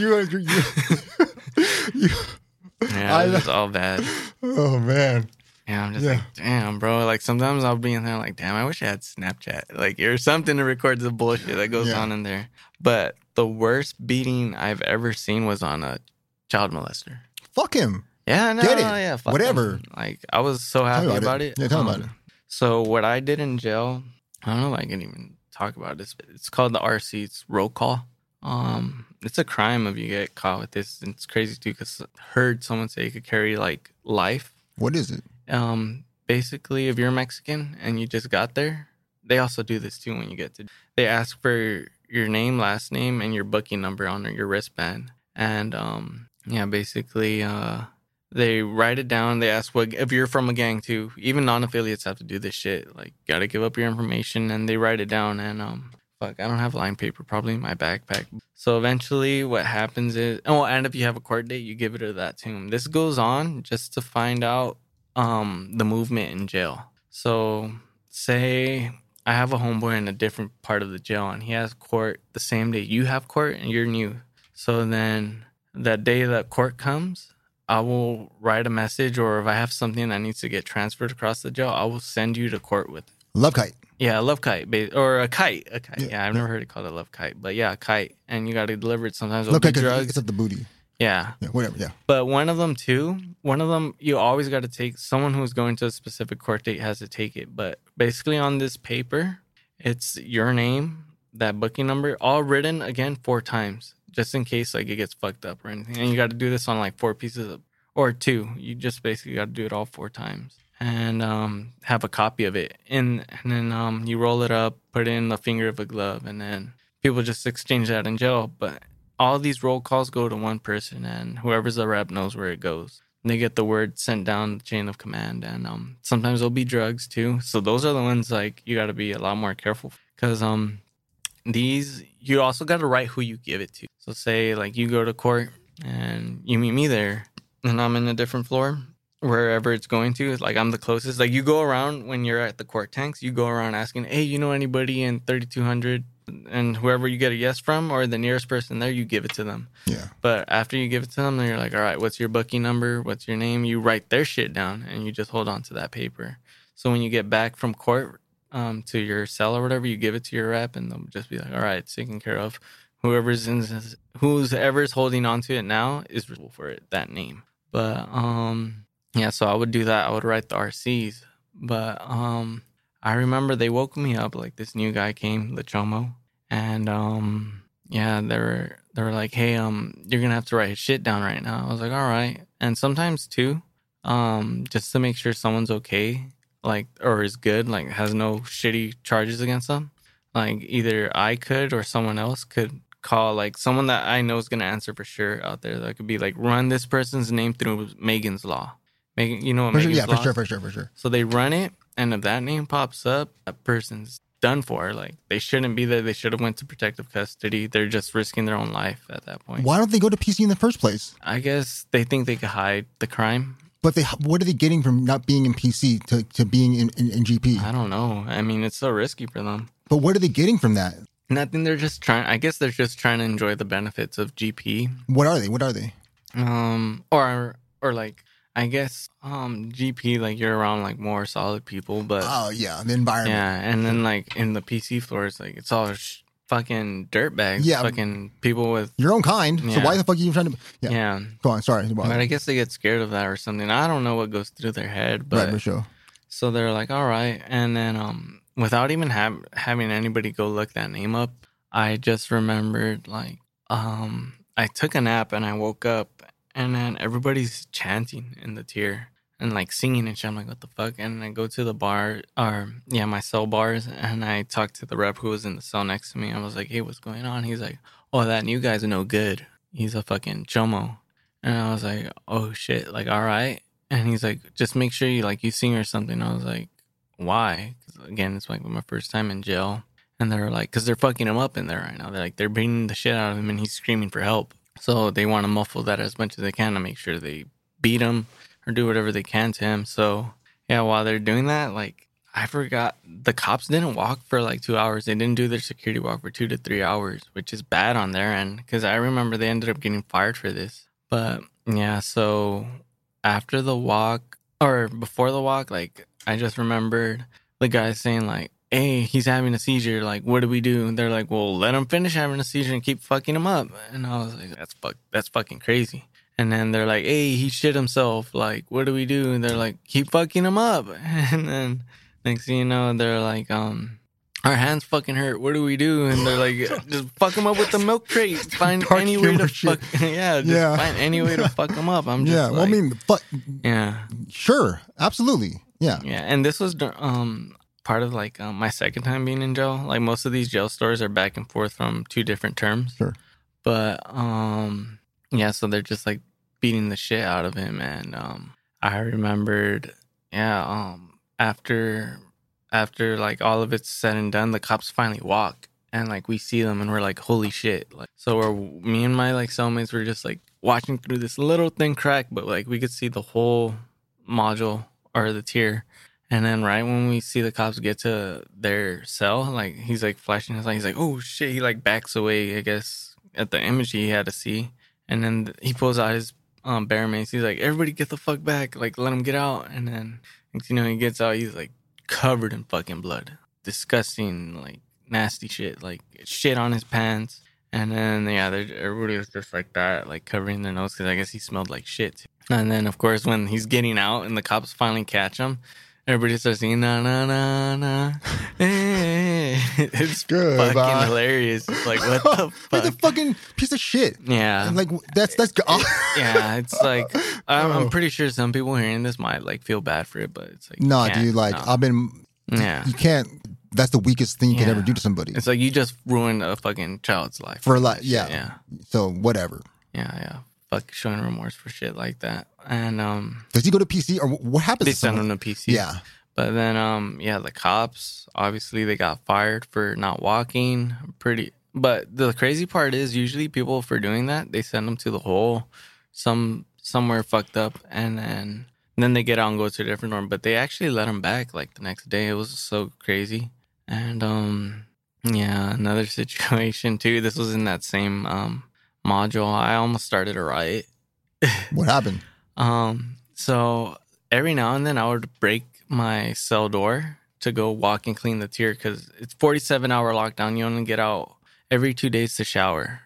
yeah, it's all bad. Oh man. Yeah, I'm just like, damn, bro. Like sometimes I'll be in there like, damn, I wish I had Snapchat, like or something to record the bullshit that goes on in there. But the worst beating I've ever seen was on a child molester. Fuck him. Yeah, no, yeah, fuck whatever. him. Like I was so happy about it. Yeah, tell me about it. So what I did in jail, I don't know if I can even talk about this. It's called the RC. It's roll call. It's a crime if you get caught with this. And it's crazy too because I heard someone say it could carry like life. What is it? Basically, if you're Mexican and you just got there, they also do this too when you get to. They ask for your name, last name, and your booking number on your wristband. And yeah, basically, they write it down. They ask what if you're from a gang too. Even non-affiliates have to do this shit. Like, gotta give up your information, and they write it down. And fuck, I don't have line paper, probably in my backpack. So eventually, what happens is, and if you have a court date, you give it to that team. This goes on just to find out the movement in jail. So say I have a homeboy in a different part of the jail, and he has court the same day you have court, and you're new. So then that day that court comes, I will write a message, or if I have something that needs to get transferred across the jail, I will send you to court with it. Love kite. Yeah, a love kite. Or a kite. Yeah, I've never heard it called a love kite. But yeah, a kite. And you got to deliver it sometimes. Love kite, it's up the booty. Yeah. Yeah, whatever. Yeah. But one of them, you always got to take, someone who's going to a specific court date has to take it. But basically on this paper, it's your name, that booking number, all written again 4 times, just in case like it gets fucked up or anything. And you got to do this on like 4 pieces of, or 2. You just basically got to do it all 4 times. And have a copy of it. And then you roll it up, put it in the finger of a glove, and then people just exchange that in jail. But all these roll calls go to one person, and whoever's the rep knows where it goes. And they get the word sent down the chain of command, and sometimes there'll be drugs too. So those are the ones like you got to be a lot more careful because these you also got to write who you give it to. So say like you go to court and you meet me there, and I'm in a different floor. Wherever it's going to, like I'm the closest. Like you go around when you're at the court tanks, you go around asking, hey, you know anybody in 3200? And whoever you get a yes from or the nearest person there, you give it to them. Yeah. But after you give it to them, then you're like, all right, what's your booking number? What's your name? You write their shit down and you just hold on to that paper. So when you get back from court to your cell or whatever, you give it to your rep and they'll just be like, all right, it's taken care of. Whoever's holding on to it now is responsible for it, that name. But yeah, so I would do that. I would write the RCs. But I remember they woke me up, like this new guy came, the Chomo. And yeah, they were like, hey, you're gonna have to write his shit down right now. I was like, all right. And sometimes too, just to make sure someone's okay, like, or is good, like has no shitty charges against them. Like either I could or someone else could call like someone that I know is gonna answer for sure out there. That could be like run this person's name through Megan's Law. Megan, you know what Megan's Law? Yeah, for sure. So they run it, and if that name pops up, that person's done for. Like they shouldn't be there. They should have went to protective custody. They're just risking their own life at that point. Why don't they go to PC in the first place? I guess they think they could hide the crime. But what are they getting from not being in PC to being in GP? I don't know. I mean, it's so risky for them. But what are they getting from that? Nothing. They're just trying. I guess they're just trying to enjoy the benefits of GP. What are they? Or like, I guess GP, like you're around like more solid people, but oh yeah, the environment. Yeah, and then like in the PC floors, like it's all fucking dirtbags. Yeah, fucking people with your own kind. Yeah. So why the fuck are you trying to? Yeah. Go on. Sorry. But I guess they get scared of that or something. I don't know what goes through their head, but right, for sure. So they're like, all right, and then without even having anybody go look that name up, I just remembered like I took a nap and I woke up. And then everybody's chanting in the tier and like singing and shit. I'm like, what the fuck? And I go to the bar, my cell bars, and I talked to the rep who was in the cell next to me. I was like, hey, what's going on? He's like, oh, that new guy's no good. He's a fucking chomo. And I was like, oh shit, like, all right. And he's like, just make sure you sing or something. I was like, why? Because again, it's like my first time in jail. And they're like, because they're fucking him up in there right now. They're beating the shit out of him and he's screaming for help. So they want to muffle that as much as they can to make sure they beat him or do whatever they can to him. So yeah, while they're doing that, like I forgot the cops didn't walk for like 2 hours. They didn't do their security walk for 2 to 3 hours, which is bad on their end because I remember they ended up getting fired for this. But yeah, so after the walk or before the walk, like I just remembered the guy saying like, hey, he's having a seizure. Like, what do we do? And they're like, well, let him finish having a seizure and keep fucking him up. And I was like, that's fucking crazy. And then they're like, hey, he shit himself. Like, what do we do? And they're like, keep fucking him up. And then next thing you know, they're like, our hands fucking hurt. What do we do? And they're like, just fuck him up with the milk crate. Find any way to fuck. Yeah, find any way to fuck him up. I'm just yeah. Well, I mean, yeah, sure, absolutely, yeah, yeah. And this was part of like my second time being in jail. Like most of these jail stories are back and forth from 2 different terms. Sure. But yeah, so they're just like beating the shit out of him, and I remembered, after like all of it's said and done, the cops finally walk, and like we see them, and we're like, holy shit! Like, so me and my like cellmates were just like watching through this little thin crack, but like we could see the whole module or the tier. And then right when we see the cops get to their cell, like he's like flashing his light. He's like, oh shit. He like backs away, I guess, at the image he had to see. And then he pulls out his bear mace. He's like, everybody get the fuck back. Like, let him get out. And then, he gets out. He's like covered in fucking blood. Disgusting, like nasty shit. Like shit on his pants. And then, yeah, everybody was just like that, like covering their nose because I guess he smelled like shit. And then, of course, when he's getting out and the cops finally catch him, everybody starts singing, na, na, na, na. It's Good, fucking hilarious. It's like, what the fuck? He's a fucking piece of shit. Yeah. And like, that's yeah, it's like, I'm pretty sure some people hearing this might like feel bad for it, but it's like, no, dude, like, no. Yeah. You can't, that's the weakest thing you can ever do to somebody. It's like you just ruined a fucking child's life. For life, yeah. Yeah. So, whatever. Yeah. Fuck showing remorse for shit like that. And, does he go to PC or what happens they to someone? send him to PC. Yeah. But then, the cops, obviously they got fired for not walking. But the crazy part is usually people for doing that, they send them to the hole, somewhere fucked up, and then they get out and go to a different dorm. But they actually let them back like the next day. It was so crazy. And another situation too. This was in that same module. I almost started a riot. What happened? So every now and then I would break my cell door to go walk and clean the tier because it's 47-hour lockdown. You only get out every 2 days to shower.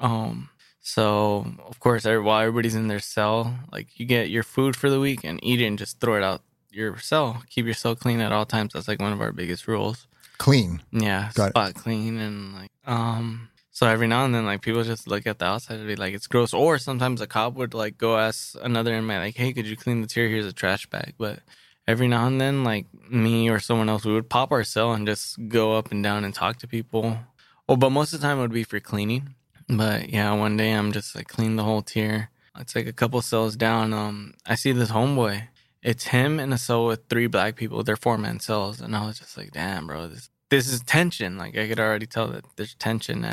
So of course, while everybody's in their cell, like you get your food for the week and eat it and just throw it out your cell. Keep your cell clean at all times. That's like one of our biggest rules. Clean. Yeah, spot clean and like so every now and then like people just look at the outside and be like it's gross, or sometimes a cop would like go ask another inmate like, hey, could you clean the tier? Here's a trash bag. But every now and then like me or someone else, we would pop our cell and just go up and down and talk to people. Well, but most of the time it would be for cleaning. But yeah, one day I'm just like clean the whole tier. It's like a couple cells down. I see this homeboy. It's him in a cell with 3 black people. They're 4-man cells. And I was just like, damn, bro, this is tension. Like, I could already tell that there's tension.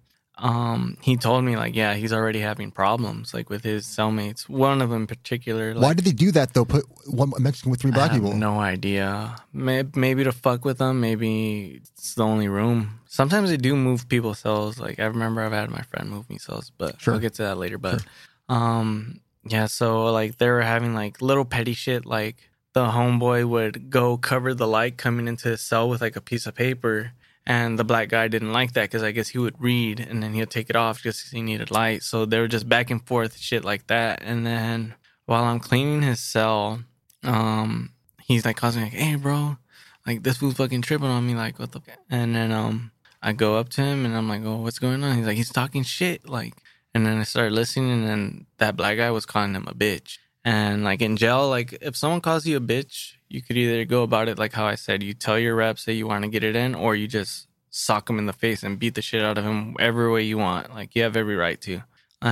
And he told me, like, yeah, he's already having problems, like, with his cellmates. One of them in particular. Like, why did they do that, though? Put one Mexican with 3 black people? No idea. Maybe to fuck with them. Maybe it's the only room. Sometimes they do move people's cells. Like, I remember I've had my friend move me cells, but sure. I'll get to that later. But, yeah, so, like, they were having, like, little petty shit. Like, the homeboy would go cover the light coming into his cell with, like, a piece of paper. And the black guy didn't like that because I guess he would read and then he'd take it off just because he needed light. So they were just back and forth, shit like that. And then while I'm cleaning his cell, he's, like, calling me, like, hey, bro, like, this fool's fucking tripping on me. Like, what the... And then I go up to him and I'm like, oh, what's going on? He's like, he's talking shit. Like... And then I started listening, and then that black guy was calling him a bitch. And, like, in jail, like, if someone calls you a bitch, you could either go about it like how I said. You tell your reps that you want to get it in, or you just sock him in the face and beat the shit out of him every way you want. Like, you have every right to.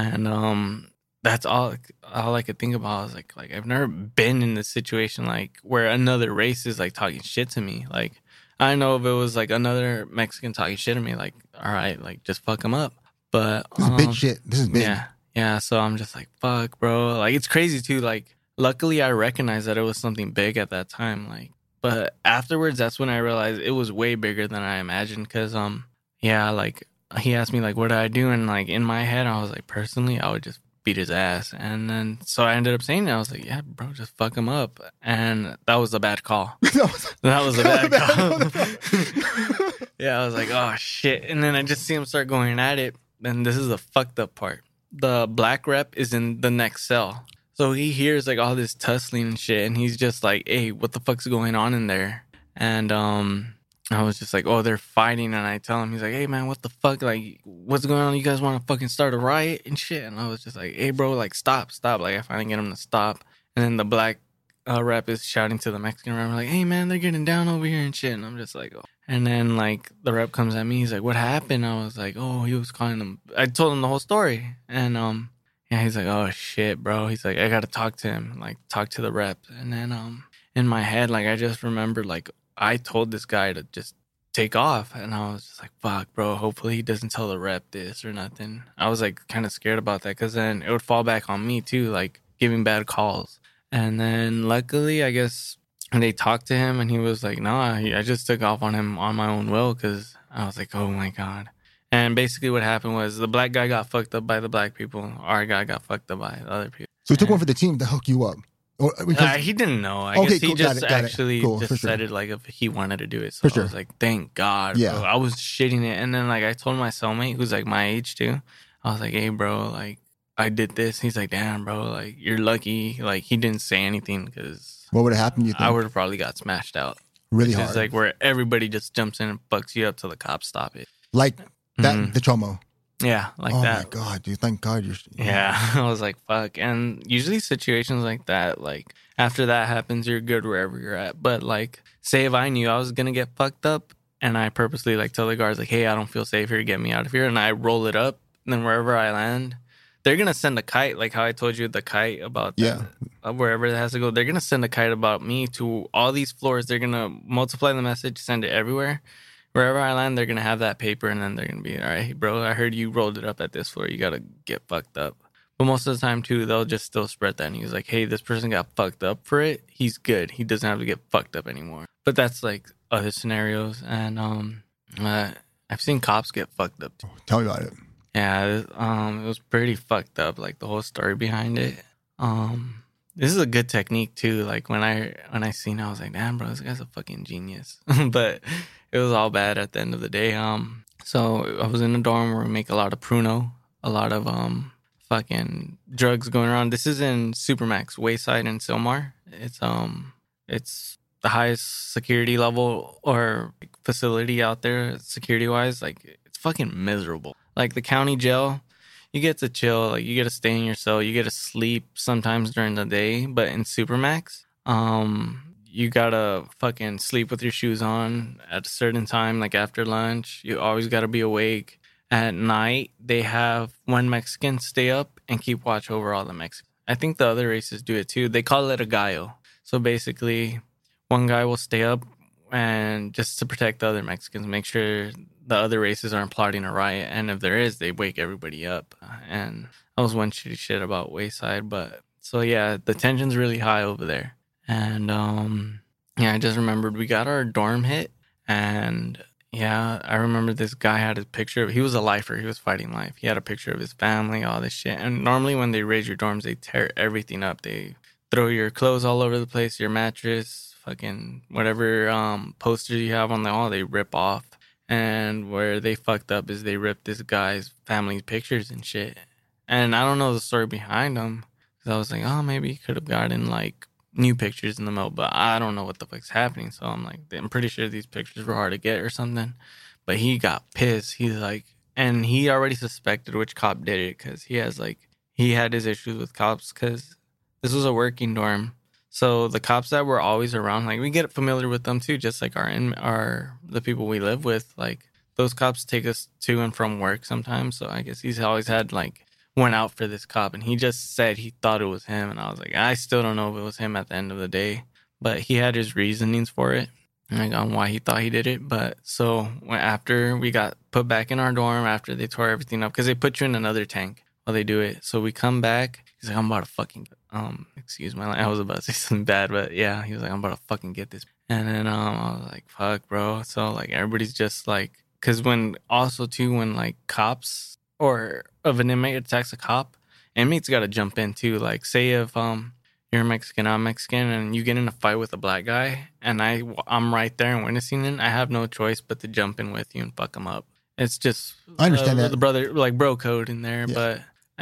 And that's all I could think about. I was like, I've never been in this situation, like, where another race is, like, talking shit to me. Like, I know if it was, like, another Mexican talking shit to me, like, all right, like, just fuck him up. But this is big shit. This is big. Yeah. So I'm just like, fuck, bro. Like, it's crazy too. Like, luckily I recognized that it was something big at that time. Like, but afterwards, that's when I realized it was way bigger than I imagined. Cause like he asked me like, what did I do? And like in my head, I was like, personally, I would just beat his ass. And then so I ended up saying it. I was like, yeah, bro, just fuck him up. And that was a bad call. That was a bad call. Yeah, I was like, oh shit. And then I just see him start going at it. And this is the fucked up part. The black rep is in the next cell. So he hears like all this tussling and shit. And he's just like, hey, what the fuck's going on in there? And I was just like, oh, they're fighting. And I tell him, he's like, hey, man, what the fuck? Like, what's going on? You guys want to fucking start a riot and shit? And I was just like, hey, bro, like, stop. Like, I finally get him to stop. And then the black rep is shouting to the Mexican rep, like, hey, man, they're getting down over here and shit. And I'm just like, oh. And then, like, the rep comes at me. He's like, what happened? I was like, oh, he was calling him. I told him the whole story. And, yeah, he's like, oh, shit, bro. He's like, I got to talk to him, like, talk to the rep. And then, in my head, like, I just remembered, like, I told this guy to just take off. And I was just like, fuck, bro. Hopefully he doesn't tell the rep this or nothing. I was, like, kind of scared about that because then it would fall back on me, too, like, giving bad calls. And then, luckily, I guess... And they talked to him, and he was like, nah, I just took off on him on my own will because I was like, oh, my God. And basically what happened was the black guy got fucked up by the black people. Our guy got fucked up by the other people. So he took one for the team to hook you up. Or, because He didn't know. I Okay, guess he cool, got just it, got it. actually Cool, just for sure. said it like if he wanted to do it. So For I sure. was like, thank God, Yeah. bro. I was shitting it. And then like I told my cellmate who's like my age too. I was like, hey, bro, like I did this. He's like, damn, bro, like you're lucky. Like he didn't say anything because What would have happened? You I think would have probably got smashed out. really Which hard, is like where everybody just jumps in and fucks you up till the cops stop it. like that. Mhm. The Chomo. Yeah, like Oh that. my god, dude! Thank God you're. Yeah, I was like, fuck. And usually situations like that, like after that happens, you're good wherever you're at. But like, say if I knew I was gonna get fucked up and I purposely like tell the guards like, hey, I don't feel safe here, get me out of here, and I roll it up, and then wherever I land, they're gonna send a kite, like how I told you the kite about Yeah. wherever it has to go. They're gonna send a kite about me to all these floors. They're gonna multiply the message, send it everywhere. Wherever I land, they're gonna have that paper, and then they're gonna be all right, bro. I heard you rolled it up at this floor. You gotta get fucked up. But most of the time, too, they'll just still spread that news. Like, hey, this person got fucked up for it. He's good. He doesn't have to get fucked up anymore. But that's like other scenarios, and I've seen cops get fucked up too. Tell me about it. Yeah, it was pretty fucked up. Like the whole story behind it. This is a good technique too. Like when I seen it, I was like, damn, bro, this guy's a fucking genius. But it was all bad at the end of the day. So I was in a dorm where we make a lot of pruno, a lot of fucking drugs going around. This is in Supermax, Wayside in Silmar. It's the highest security level or facility out there, security wise. Like it's fucking miserable. Like the county jail, you get to chill, like you get to stay in your cell, you get to sleep sometimes during the day. But in Supermax, you gotta fucking sleep with your shoes on at a certain time, like after lunch. You always gotta be awake. At night, they have one Mexican stay up and keep watch over all the Mexicans. I think the other races do it too. They call it a gallo. So basically, one guy will stay up and just to protect the other Mexicans, make sure the other races aren't plotting a riot. And if there is, they wake everybody up. And that was one shitty shit about Wayside. But so yeah, the tension's really high over there. And yeah, I just remembered we got our dorm hit. And yeah, I remember this guy had a picture of, he was a lifer. He was fighting life. He had a picture of his family, all this shit. And normally when they raid your dorms, they tear everything up. They throw your clothes all over the place, your mattress, fucking whatever posters you have on the wall, they rip off. And where they fucked up is they ripped this guy's family pictures and shit. And I don't know the story behind them. Because I was like, oh, maybe he could have gotten like new pictures in the mail. But I don't know what the fuck's happening. So I'm like, I'm pretty sure these pictures were hard to get or something. But he got pissed. He's like, and he already suspected which cop did it. Because he had his issues with cops. Because this was a working dorm. So the cops that were always around, like we get familiar with them too, just like the people we live with. Like those cops take us to and from work sometimes. So I guess he's always had like went out for this cop, and he just said he thought it was him, and I was like, I still don't know if it was him at the end of the day, but he had his reasonings for it, like on why he thought he did it. But so after we got put back in our dorm, after they tore everything up, because they put you in another tank while they do it. So we come back. He's like, I'm about to fucking, excuse my line. I was about to say something bad, but yeah, he was like, I'm about to fucking get this. And then I was like, fuck, bro. So like everybody's just like, because when like cops or if an inmate attacks a cop, inmates got to jump in too. Like say if you're Mexican, I'm Mexican, and you get in a fight with a black guy, and I'm right there and witnessing it, I have no choice but to jump in with you and fuck him up. It's just I understand that. the brother like bro code in there, Yeah. but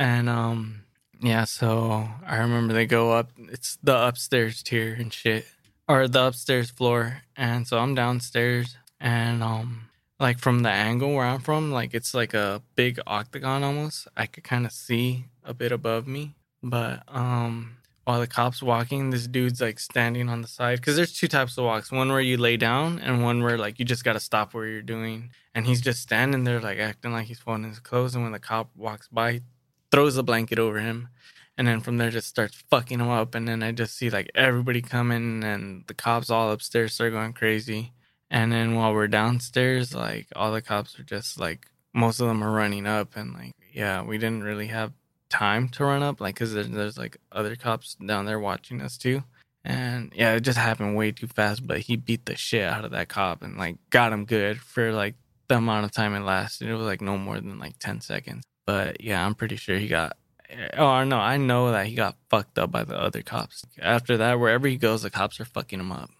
yeah, so I remember they go up. It's the upstairs tier and shit, or the upstairs floor. And so I'm downstairs, and like from the angle where I'm from, like it's like a big octagon almost. I could kind of see a bit above me, but while the cop's walking, this dude's like standing on the side, because there's two types of walks: one where you lay down, and one where like you just gotta stop where you're doing. And he's just standing there like acting like he's folding his clothes. And when the cop walks by, he throws a blanket over him, and then from there just starts fucking him up. And then I just see like everybody coming, and the cops all upstairs start going crazy. And then while we're downstairs, like all the cops are just like, most of them are running up, and like, yeah, we didn't really have time to run up, like, because there's like other cops down there watching us too. And yeah, it just happened way too fast, but he beat the shit out of that cop and like got him good for like the amount of time it lasted. It was like no more than like 10 seconds. But yeah, I'm pretty sure he got Oh no, I know that he got fucked up by the other cops. After that, wherever he goes, the cops are fucking him up.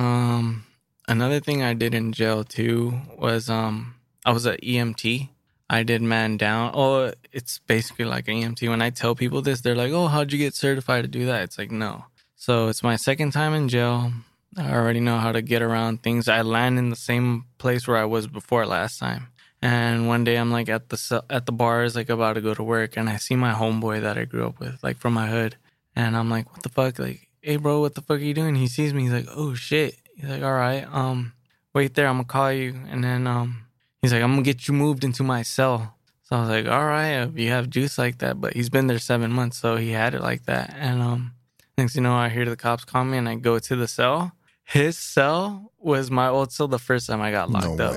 Another thing I did in jail too was I was an EMT. I did man down. Oh, it's basically like an EMT. When I tell people this, they're like, "Oh, how'd you get certified to do that?" It's like, no. So it's my second time in jail. I already know how to get around things. I land in the same place where I was before last time. And one day I'm like at the bars, like about to go to work, and I see my homeboy that I grew up with, like from my hood. And I'm like, what the fuck? Like, hey bro, what the fuck are you doing? He sees me, he's like, oh shit. He's like, all right, wait there, I'm gonna call you. And then he's like, I'm gonna get you moved into my cell. So I was like, all right, if you have juice like that. But he's been there 7 months, so he had it like that. And next thing you know, I hear the cops call me and I go to the cell. His cell was my old cell the first time I got locked up.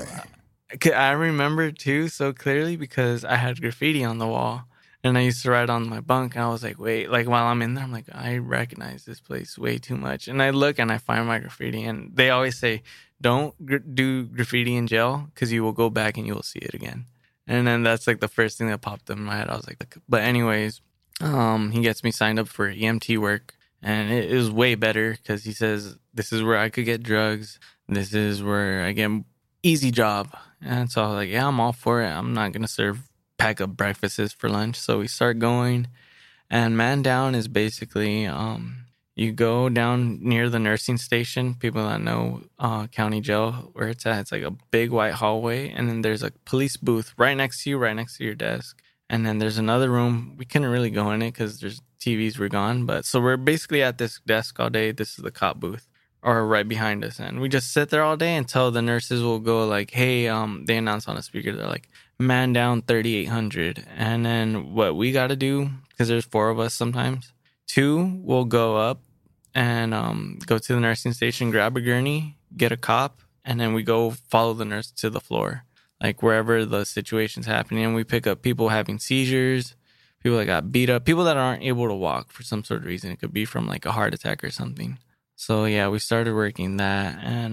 I remember too so clearly because I had graffiti on the wall and I used to write on my bunk. And I was like, wait, like while I'm in there, I'm like, I recognize this place way too much. And I look and I find my graffiti, and they always say, don't do graffiti in jail because you will go back and you will see it again. And then that's like the first thing that popped in my head. I was like, but anyways, he gets me signed up for EMT work, and it was way better because he says, this is where I could get drugs. This is where I get easy job. And so I was like, yeah, I'm all for it. I'm not going to pack up breakfasts for lunch. So we start going, and man down is basically, you go down near the nursing station. People that know county jail where it's at, it's like a big white hallway. And then there's a police booth right next to you, right next to your desk. And then there's another room. We couldn't really go in it because there's TVs were gone. But so we're basically at this desk all day. This is the cop booth, or right behind us. And we just sit there all day until the nurses will go like, hey, they announce on a speaker. They're like, man down 3,800. And then what we got to do, because there's 4 of us sometimes, 2 will go up and go to the nursing station, grab a gurney, get a cop, and then we go follow the nurse to the floor, like wherever the situation's happening. And we pick up people having seizures, people that got beat up, people that aren't able to walk for some sort of reason. It could be from like a heart attack or something. So yeah, we started working that, and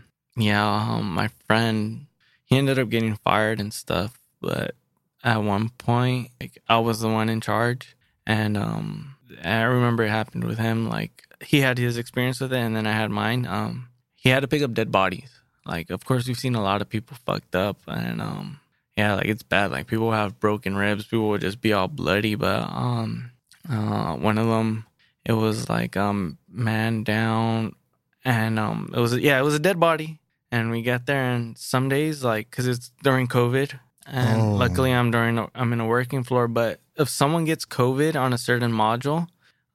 my friend, he ended up getting fired and stuff. But at one point, like I was the one in charge, and I remember it happened with him. Like he had his experience with it, and then I had mine. He had to pick up dead bodies. Like, of course, we've seen a lot of people fucked up, and yeah, like it's bad. Like people have broken ribs, people would just be all bloody. But one of them, it was like man down, and it was a dead body. And we get there, and some days, like, because it's during COVID, and luckily I'm in a working floor. But if someone gets COVID on a certain module,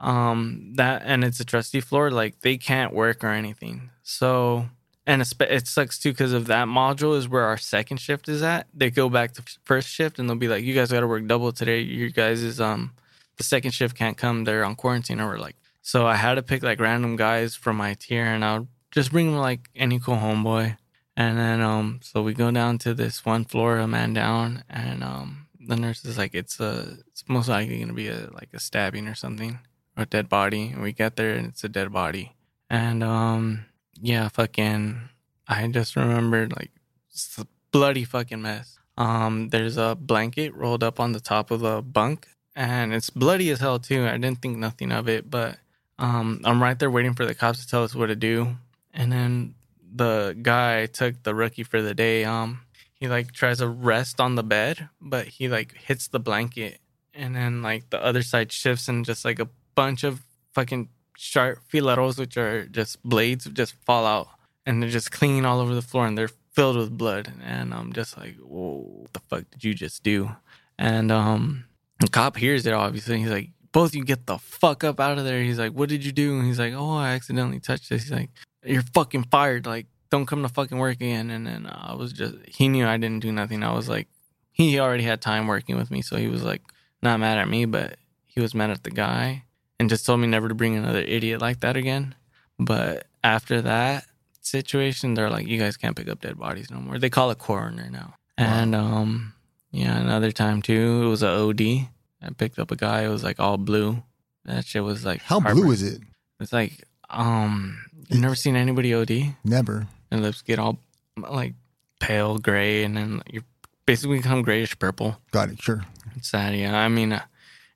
and it's a trustee floor, like they can't work or anything. So, and it sucks too because of that module is where our second shift is at. They go back to first shift, and they'll be like, "You guys got to work double today. You guys is the second shift can't come. They're on quarantine." Or we're like, so I had to pick like random guys from my tier, and I'll just bring them like any cool homeboy. And then so we go down to this one floor, a man down, and the nurse is like, it's most likely gonna be a stabbing or something, or a dead body. And we get there, and it's a dead body. And yeah, fucking, I just remembered like it's a bloody fucking mess. There's a blanket rolled up on the top of the bunk, and it's bloody as hell too. I didn't think nothing of it, but I'm right there waiting for the cops to tell us what to do. And then the guy took the rookie for the day. He like tries to rest on the bed, but he like hits the blanket, and then like the other side shifts, and just like a bunch of fucking sharp fileros, which are just blades, just fall out, and they're just clinging all over the floor, and they're filled with blood. And I'm just like, whoa, what the fuck did you just do? And the cop hears it, obviously. He's like, both of you get the fuck up out of there. He's like, what did you do? And he's like, oh, I accidentally touched this. He's like, you're fucking fired. Like, don't come to fucking work again. And then I was just, he knew I didn't do nothing. I was like, he already had time working with me. So he was like, not mad at me, but he was mad at the guy and just told me never to bring another idiot like that again. But after that situation, they're like, you guys can't pick up dead bodies no more. They call it coroner now. Wow. And yeah, another time too, it was a OD. I picked up a guy, it was like all blue. That shit was like, how blue is it? It's like, you've never seen anybody OD? Never. Their lips get all like pale gray, and then you basically become grayish purple. Got it, sure. It's sad, yeah. I mean,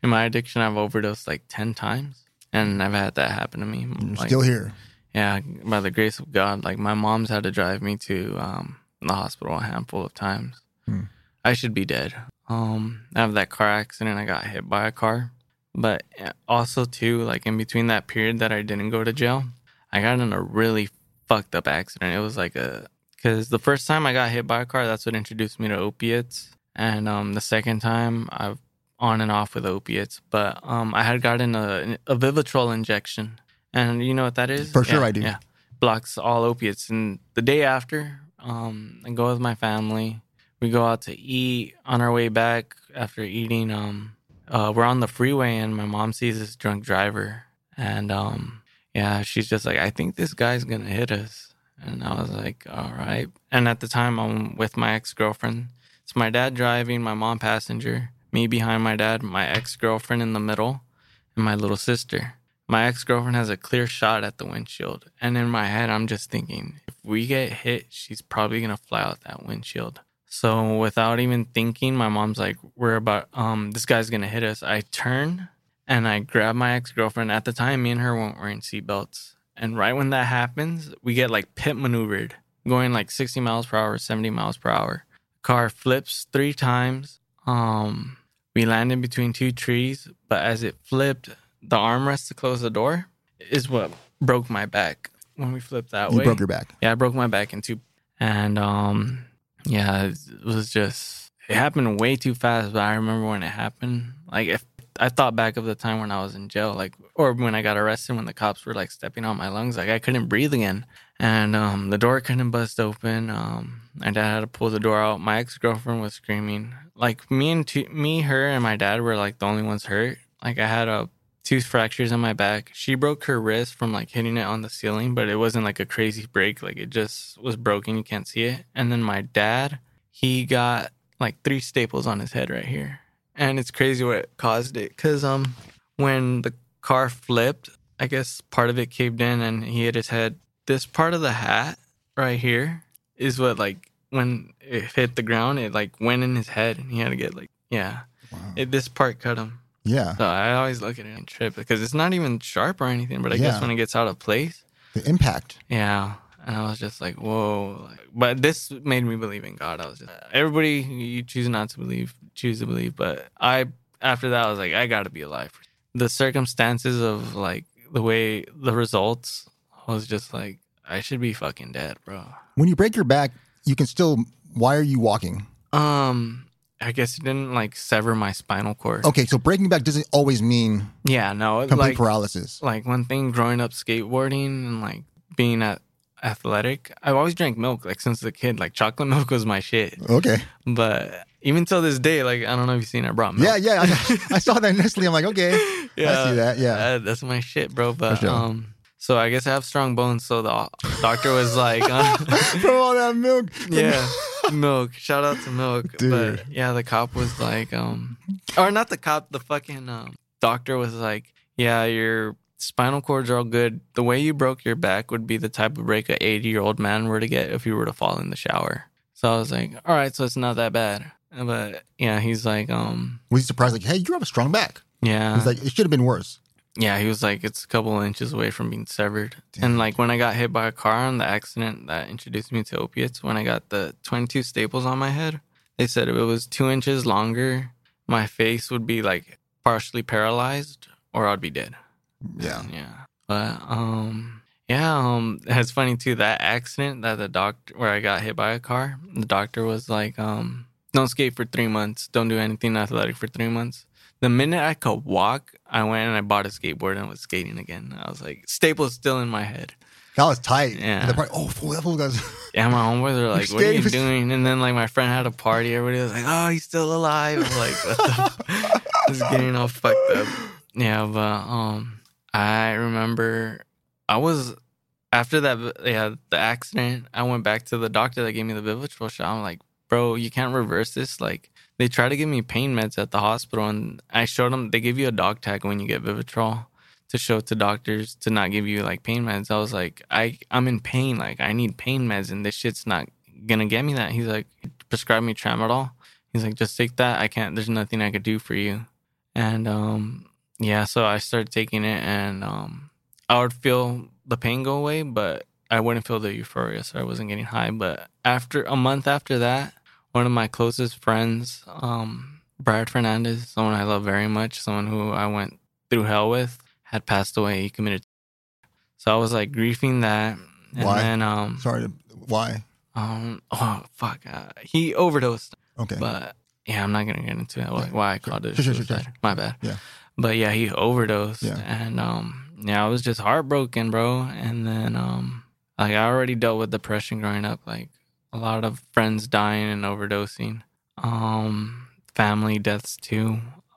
in my addiction, I've overdosed like 10 times. And I've had that happen to me. You're Like, still here. yeah, by the grace of God. Like, my mom's had to drive me to the hospital a handful of times. I should be dead. I have that car accident. I got hit by a car. But also, too, like, in between that period that I didn't go to jail, I got in a really fucked up accident. It was like because the first time I got hit by a car, that's what introduced me to opiates. And the second time, I've on and off with opiates. But I had gotten a Vivitrol injection. And you know what that is? For sure, I do. Yeah. Blocks all opiates. And the day after, I go with my family. We go out to eat. On our way back after eating, we're on the freeway and my mom sees this drunk driver. And yeah, she's just like, I think this guy's going to hit us. And I was like, all right. And at the time, I'm with my ex-girlfriend. It's my dad driving, my mom passenger, me behind my dad, my ex-girlfriend in the middle, and my little sister. My ex-girlfriend has a clear shot at the windshield. And in my head, I'm just thinking, if we get hit, she's probably going to fly out that windshield. So without even thinking, my mom's like, this guy's going to hit us. I turn and I grab my ex-girlfriend. At the time, me and her weren't wearing seatbelts. And right when that happens, we get like pit maneuvered, going like 60 miles per hour, 70 miles per hour. Car flips 3 times. We land in between 2 trees. But as it flipped, the armrest to close the door is what broke my back when we flipped that way. You broke your back. Yeah, I broke my back in 2. And yeah, it was just, it happened way too fast. But I remember when it happened, like if I thought back of the time when I was in jail, like, or when I got arrested, when the cops were like stepping on my lungs, like I couldn't breathe again. And the door couldn't bust open. My dad had to pull the door out. My ex-girlfriend was screaming. Like me, her, and my dad were like the only ones hurt. Like I had 2 fractures in my back. She broke her wrist from like hitting it on the ceiling, but it wasn't like a crazy break. Like it just was broken. You can't see it. And then my dad, he got like 3 staples on his head right here. And it's crazy what caused it. Because when the car flipped, I guess part of it caved in and he hit his head. This part of the hat right here is what, like, when it hit the ground, it like went in his head and he had to get like, yeah. Wow. This part cut him. Yeah. So I always look at it and trip because it's not even sharp or anything, but I guess when it gets out of place. The impact. Yeah. And I was just like, whoa. But this made me believe in God. I was just, everybody, you choose not to believe, choose to believe. But after that, I was like, I got to be alive. The circumstances of like the way, the results, I was just like, I should be fucking dead, bro. When you break your back, you can still, why are you walking? I guess it didn't like sever my spinal cord. Okay, so breaking back doesn't always mean complete paralysis. Like one thing growing up skateboarding and like being athletic, I've always drank milk like since a kid. Like chocolate milk was my shit. Okay. But even till this day, like I don't know if you've seen I brought milk. Yeah. I saw that Nestle. I'm like, okay. Yeah, I see that. Yeah. That's my shit, bro. But so I guess I have strong bones. So the doctor was like, from all that milk. Yeah. Milk. Shout out to milk. Dude. But yeah, the cop was like, or not the cop, the fucking doctor was like, yeah, your spinal cords are all good. The way you broke your back would be the type of break a 80-year-old man were to get if he were to fall in the shower. So I was like, all right, so it's not that bad. But yeah, he's like, was he surprised? Like, hey, you have a strong back. Yeah. He's like, it should have been worse. Yeah, he was like, it's a couple of inches away from being severed. Damn. And like when I got hit by a car on the accident that introduced me to opiates, when I got the 22 staples on my head, they said if it was 2 inches longer, my face would be like partially paralyzed or I'd be dead. Yeah. Yeah. But it's funny too, that accident that the doctor, where I got hit by a car, the doctor was like, don't skate for 3 months. Don't do anything athletic for 3 months. The minute I could walk, I went and I bought a skateboard and was skating again. I was like, staples still in my head. That was tight. Yeah. They're probably, fool guys. Yeah, my homeboys were like, what are you doing? And then like my friend had a party. Everybody was like, oh, he's still alive. I'm like, what the just getting all fucked up. Yeah, but I remember after the accident, I went back to the doctor that gave me the Vivitrol shot. I'm like, bro, you can't reverse this. Like, they try to give me pain meds at the hospital, and I showed them, they give you a dog tag when you get Vivitrol to show to doctors to not give you, like, pain meds. I was like, I'm in pain. Like, I need pain meds, and this shit's not gonna get me that. He's like, prescribe me Tramadol. He's like, just take that. There's nothing I could do for you. And yeah, so I started taking it, and I would feel the pain go away, but I wouldn't feel the euphoria, so I wasn't getting high. But after a month after that, one of my closest friends, Brad Fernandez, someone I love very much, someone who I went through hell with, had passed away. He committed. So I was like grieving that, and Why? then Why? oh fuck, he overdosed. Okay. But yeah, I'm not gonna get into it, like why I called it Sure. suicide. My bad. Yeah. But yeah, he overdosed, Yeah. and yeah, I was just heartbroken, bro. And then like I already dealt with depression growing up, like a lot of friends dying and overdosing, family deaths too.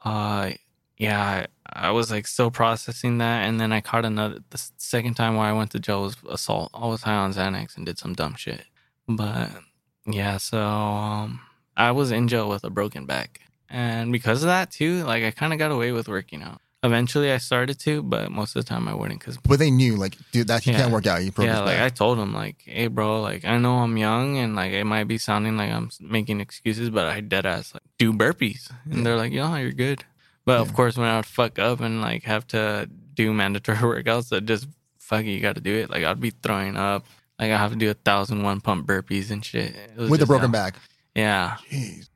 Yeah, I was like still processing that, and then I caught the second time where I went to jail was assault. I was high on Xanax and did some dumb shit. But yeah, so I was in jail with a broken back, and because of that too, like I kind of got away with working out. Eventually, I started to, but most of the time I wouldn't, because But they knew, like, dude, that you can't work out. You broke his like back. I told him, like, hey, bro, like I know I'm young and like it might be sounding like I'm making excuses, but I dead ass like do burpees, and they're like, yeah, you're good. But of course, when I would fuck up and like have to do mandatory workouts that just fuck it, you got to do it. Like I'd be throwing up. Like I have to do 1,001 pump burpees and shit. With a broken back. Yeah. Jeez.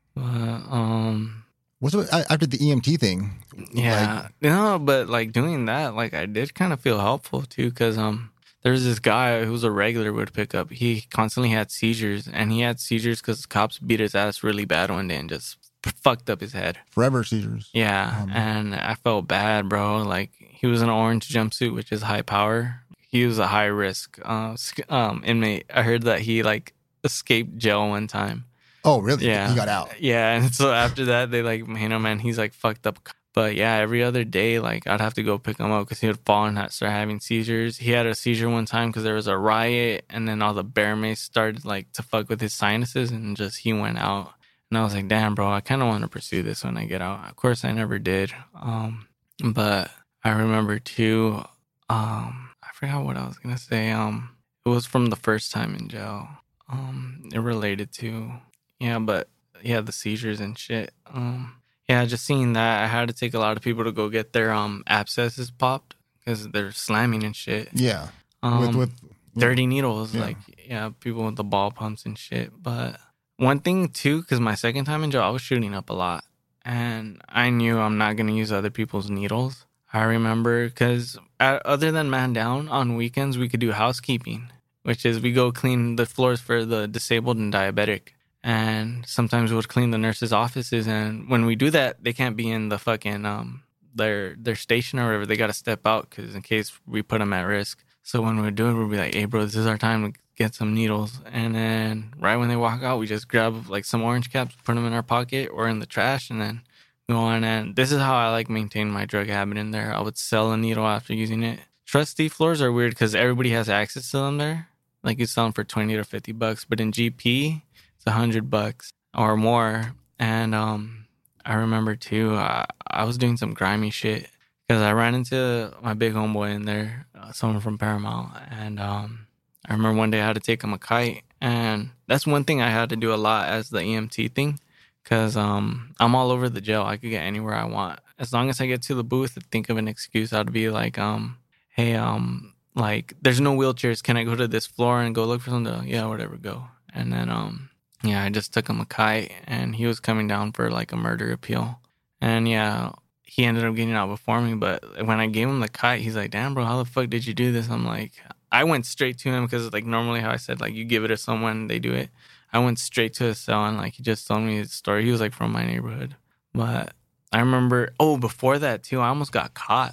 What's after the EMT thing? Yeah. No, but like doing that, like I did kind of feel helpful too, because there's this guy who was a regular would pick up. He constantly had seizures, and he had seizures because cops beat his ass really bad one day and just fucked up his head. Forever seizures. Yeah, and I felt bad, bro. Like he was in an orange jumpsuit, which is high power. He was a high risk inmate. I heard that he like escaped jail one time. Oh, really? Yeah, he got out. Yeah, and so after that, they like, man, he's like fucked up. But yeah, every other day, like I'd have to go pick him up because he would fall and start having seizures. He had a seizure one time because there was a riot, and then all the bear mace started like to fuck with his sinuses, and just he went out. And I was like, damn, bro, I kind of want to pursue this when I get out. Of course, I never did. But I remember too. I forgot what I was gonna say. It was from the first time in jail. It related to the seizures and shit. Yeah, just seeing that, I had to take a lot of people to go get their abscesses popped because they're slamming and shit. Yeah, with dirty needles, people with the ball pumps and shit. But one thing too, because my second time in jail, I was shooting up a lot, and I knew I'm not gonna use other people's needles. I remember because other than man down, on weekends we could do housekeeping, which is we go clean the floors for the disabled and diabetic. And sometimes we would clean the nurses' offices, and when we do that, they can't be in the fucking their station or whatever. They got to step out because in case we put them at risk. So when we do it, we'll be like, "Hey, bro, this is our time to get some needles." And then right when they walk out, we just grab like some orange caps, put them in our pocket or in the trash, and then go on. And this is how I like maintain my drug habit in there. I would sell a needle after using it. Trustee floors are weird because everybody has access to them there. Like you sell them for $20 to $50, but in GP, it's $100 or more. And I remember too, I was doing some grimy shit because I ran into my big homeboy in there, someone from Paramount. And I remember one day I had to take him a kite. And that's one thing I had to do a lot as the EMT thing, because I'm all over the jail. I could get anywhere I want. As long as I get to the booth and think of an excuse, I'd be like, hey, like, there's no wheelchairs. Can I go to this floor and go look for something? Yeah, whatever, go. And then, I just took him a kite, and he was coming down for like a murder appeal. And yeah, he ended up getting out before me. But when I gave him the kite, he's like, damn, bro, how the fuck did you do this? I'm like, I went straight to him because like normally how I said, like, you give it to someone, they do it. I went straight to his cell, and like he just told me his story. He was like from my neighborhood. But I remember, before that too, I almost got caught.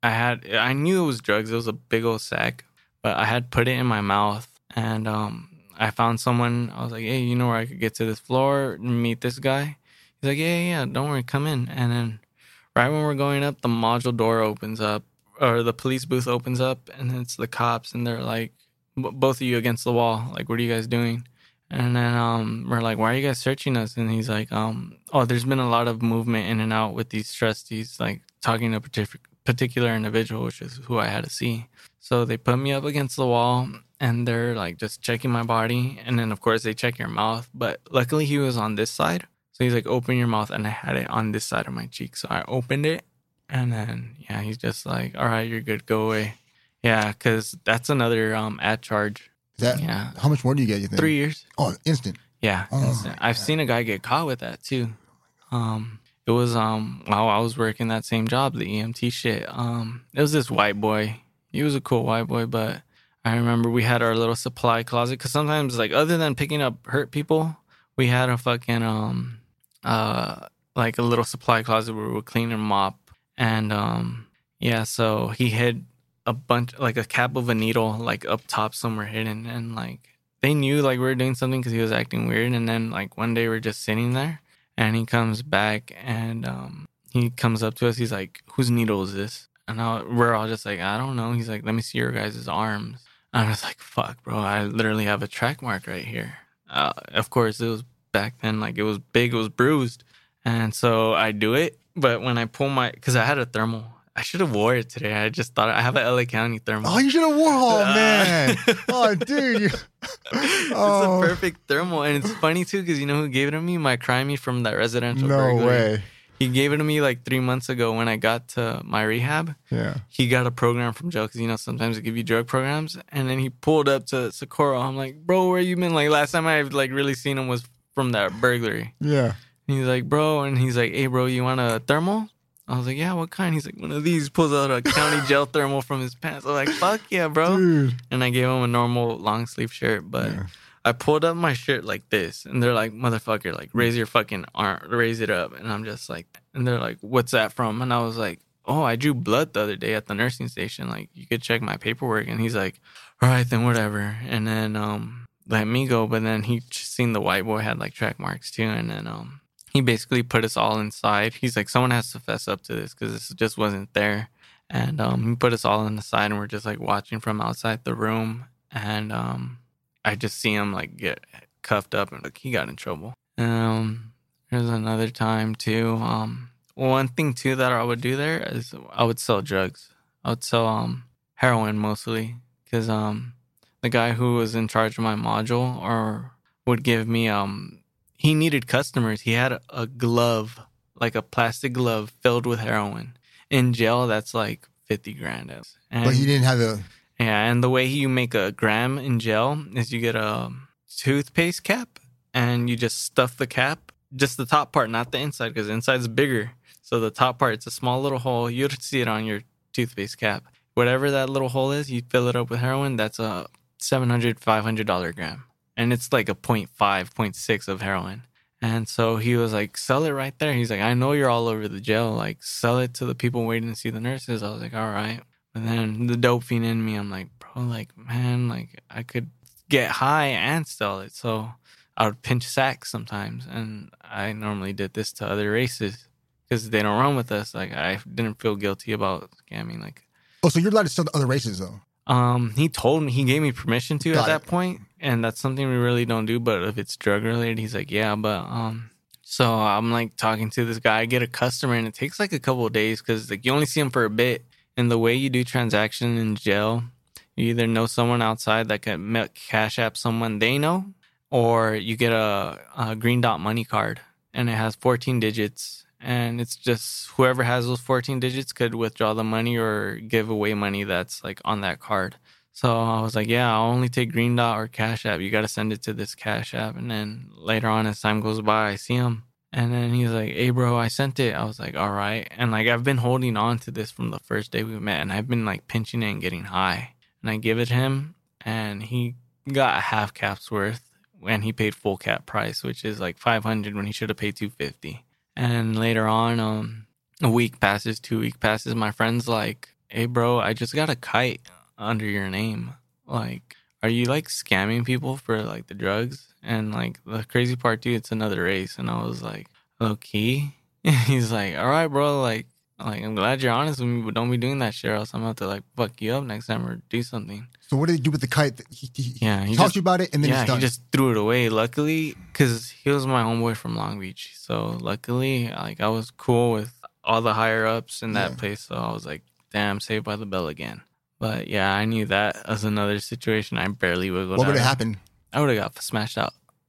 I knew it was drugs. It was a big old sack, but I had put it in my mouth, and I found someone. I was like, hey, you know where I could get to this floor and meet this guy? He's like, yeah, don't worry, come in. And then right when we're going up, the module door opens up, or the police booth opens up, and it's the cops, and they're like, both of you against the wall. Like, what are you guys doing? And then we're like, why are you guys searching us? And he's like, there's been a lot of movement in and out with these trustees, like talking to a particular individual, which is who I had to see. So they put me up against the wall, and they're like just checking my body. And then of course they check your mouth. But luckily he was on this side. So he's like, open your mouth. And I had it on this side of my cheek. So I opened it. And then, yeah, he's just like, all right, you're good. Go away. Yeah, because that's another at charge. Is that, yeah. How much more do you get, you think? 3 years. Oh, instant. Yeah. Oh, instant. I've seen a guy get caught with that too. It was while I was working that same job, the EMT shit. It was this white boy. He was a cool white boy, but I remember we had our little supply closet because sometimes, like, other than picking up hurt people, we had a fucking like a little supply closet where we would clean and mop. And yeah, so he hid a bunch, like a cap of a needle, like up top somewhere hidden, and like they knew like we were doing something because he was acting weird. And then like one day we're just sitting there, and he comes back and he comes up to us. He's like, "Whose needle is this?" And we're all just like, "I don't know." He's like, "Let me see your guys' arms." And I was like, "Fuck, bro! I literally have a track mark right here." Of course, it was back then, like it was big, it was bruised, and so I do it. But when I pull because I had a thermal. I should have wore it today. I just thought I have an LA County thermal. Oh, you should have wore. Oh man. Oh, dude. It's a perfect thermal, and it's funny too because you know who gave it to me? My crimey from that residential. No burglary. way. He gave it to me like 3 months ago when I got to my rehab. Yeah. He got a program from jail because, you know, sometimes they give you drug programs. And then he pulled up to Socorro. I'm like, bro, where you been? Like, last time I've like really seen him was from that burglary. Yeah. And he's like, bro. And he's like, hey, bro, you want a thermal? I was like, yeah, what kind? He's like, one of these. Pulls out a county jail thermal from his pants. I'm like, fuck yeah, bro. Dude. And I gave him a normal long sleeve shirt. But I pulled up my shirt like this. And they're like, motherfucker, like, raise your fucking arm, raise it up. And I'm just like, and they're like, what's that from? And I was like, oh, I drew blood the other day at the nursing station. Like, you could check my paperwork. And he's like, all right, then whatever. And then let me go. But then he seen the white boy had like track marks too. And then he basically put us all inside. He's like, someone has to fess up to this because this just wasn't there. And he put us all in the side, and we're just like watching from outside the room. And I just see him like get cuffed up, and like he got in trouble. There's another time too. One thing too that I would do there is I would sell drugs. I would sell heroin mostly because the guy who was in charge of my module or would give me he needed customers. He had a glove, like a plastic glove filled with heroin. In jail, that's like 50 grand. And, but he didn't have a... Yeah, and the way you make a gram in jail is you get a toothpaste cap, and you just stuff the cap, just the top part, not the inside, because the inside's bigger. So the top part, it's a small little hole. You'd see it on your toothpaste cap. Whatever that little hole is, you fill it up with heroin. That's a $700, $500 gram. And it's like a 0.5, 0.6 of heroin. And so he was like, sell it right there. He's like, I know you're all over the jail. Like, sell it to the people waiting to see the nurses. I was like, all right. But then the dope fiend in me, I'm like, bro, like, man, like, I could get high and sell it. So I would pinch sacks sometimes. And I normally did this to other races because they don't run with us. Like, I didn't feel guilty about scamming. Like, oh, so you're allowed to sell to other races, though? He told me, he gave me permission to at that point, and that's something we really don't do. But if it's drug related, he's like, yeah. But so I'm like talking to this guy. I get a customer, and it takes like a couple of days because like you only see him for a bit. And the way you do transaction in jail, you either know someone outside that can cash app someone they know, or you get a green dot money card, and it has 14 digits. And it's just whoever has those 14 digits could withdraw the money or give away money that's like on that card. So I was like, yeah, I'll only take Green Dot or Cash App. You got to send it to this Cash App. And then later on, as time goes by, I see him. And then he's like, hey, bro, I sent it. I was like, all right. And like, I've been holding on to this from the first day we met. And I've been like pinching it and getting high. And I give it him. And he got a half cap's worth. And he paid full cap price, which is like $500 when he should have paid $250. And later on, a week passes, 2 weeks passes. My friend's like, hey, bro, I just got a kite under your name. Like, are you like scamming people for like the drugs? And like the crazy part too, it's another race. And I was like, low key. He's like, all right, bro. Like I'm glad you're honest with me, but don't be doing that shit, or else I'm about to like fuck you up next time or do something. So what did he do with the kite? He talked talked to you about it, and then he's done. He just threw it away. Luckily, because he was my homeboy from Long Beach, so luckily, like I was cool with all the higher ups in that place. So I was like, damn, saved by the bell again. But yeah, I knew that as another situation. I barely wiggled out. What would have happened? I would have got smashed out.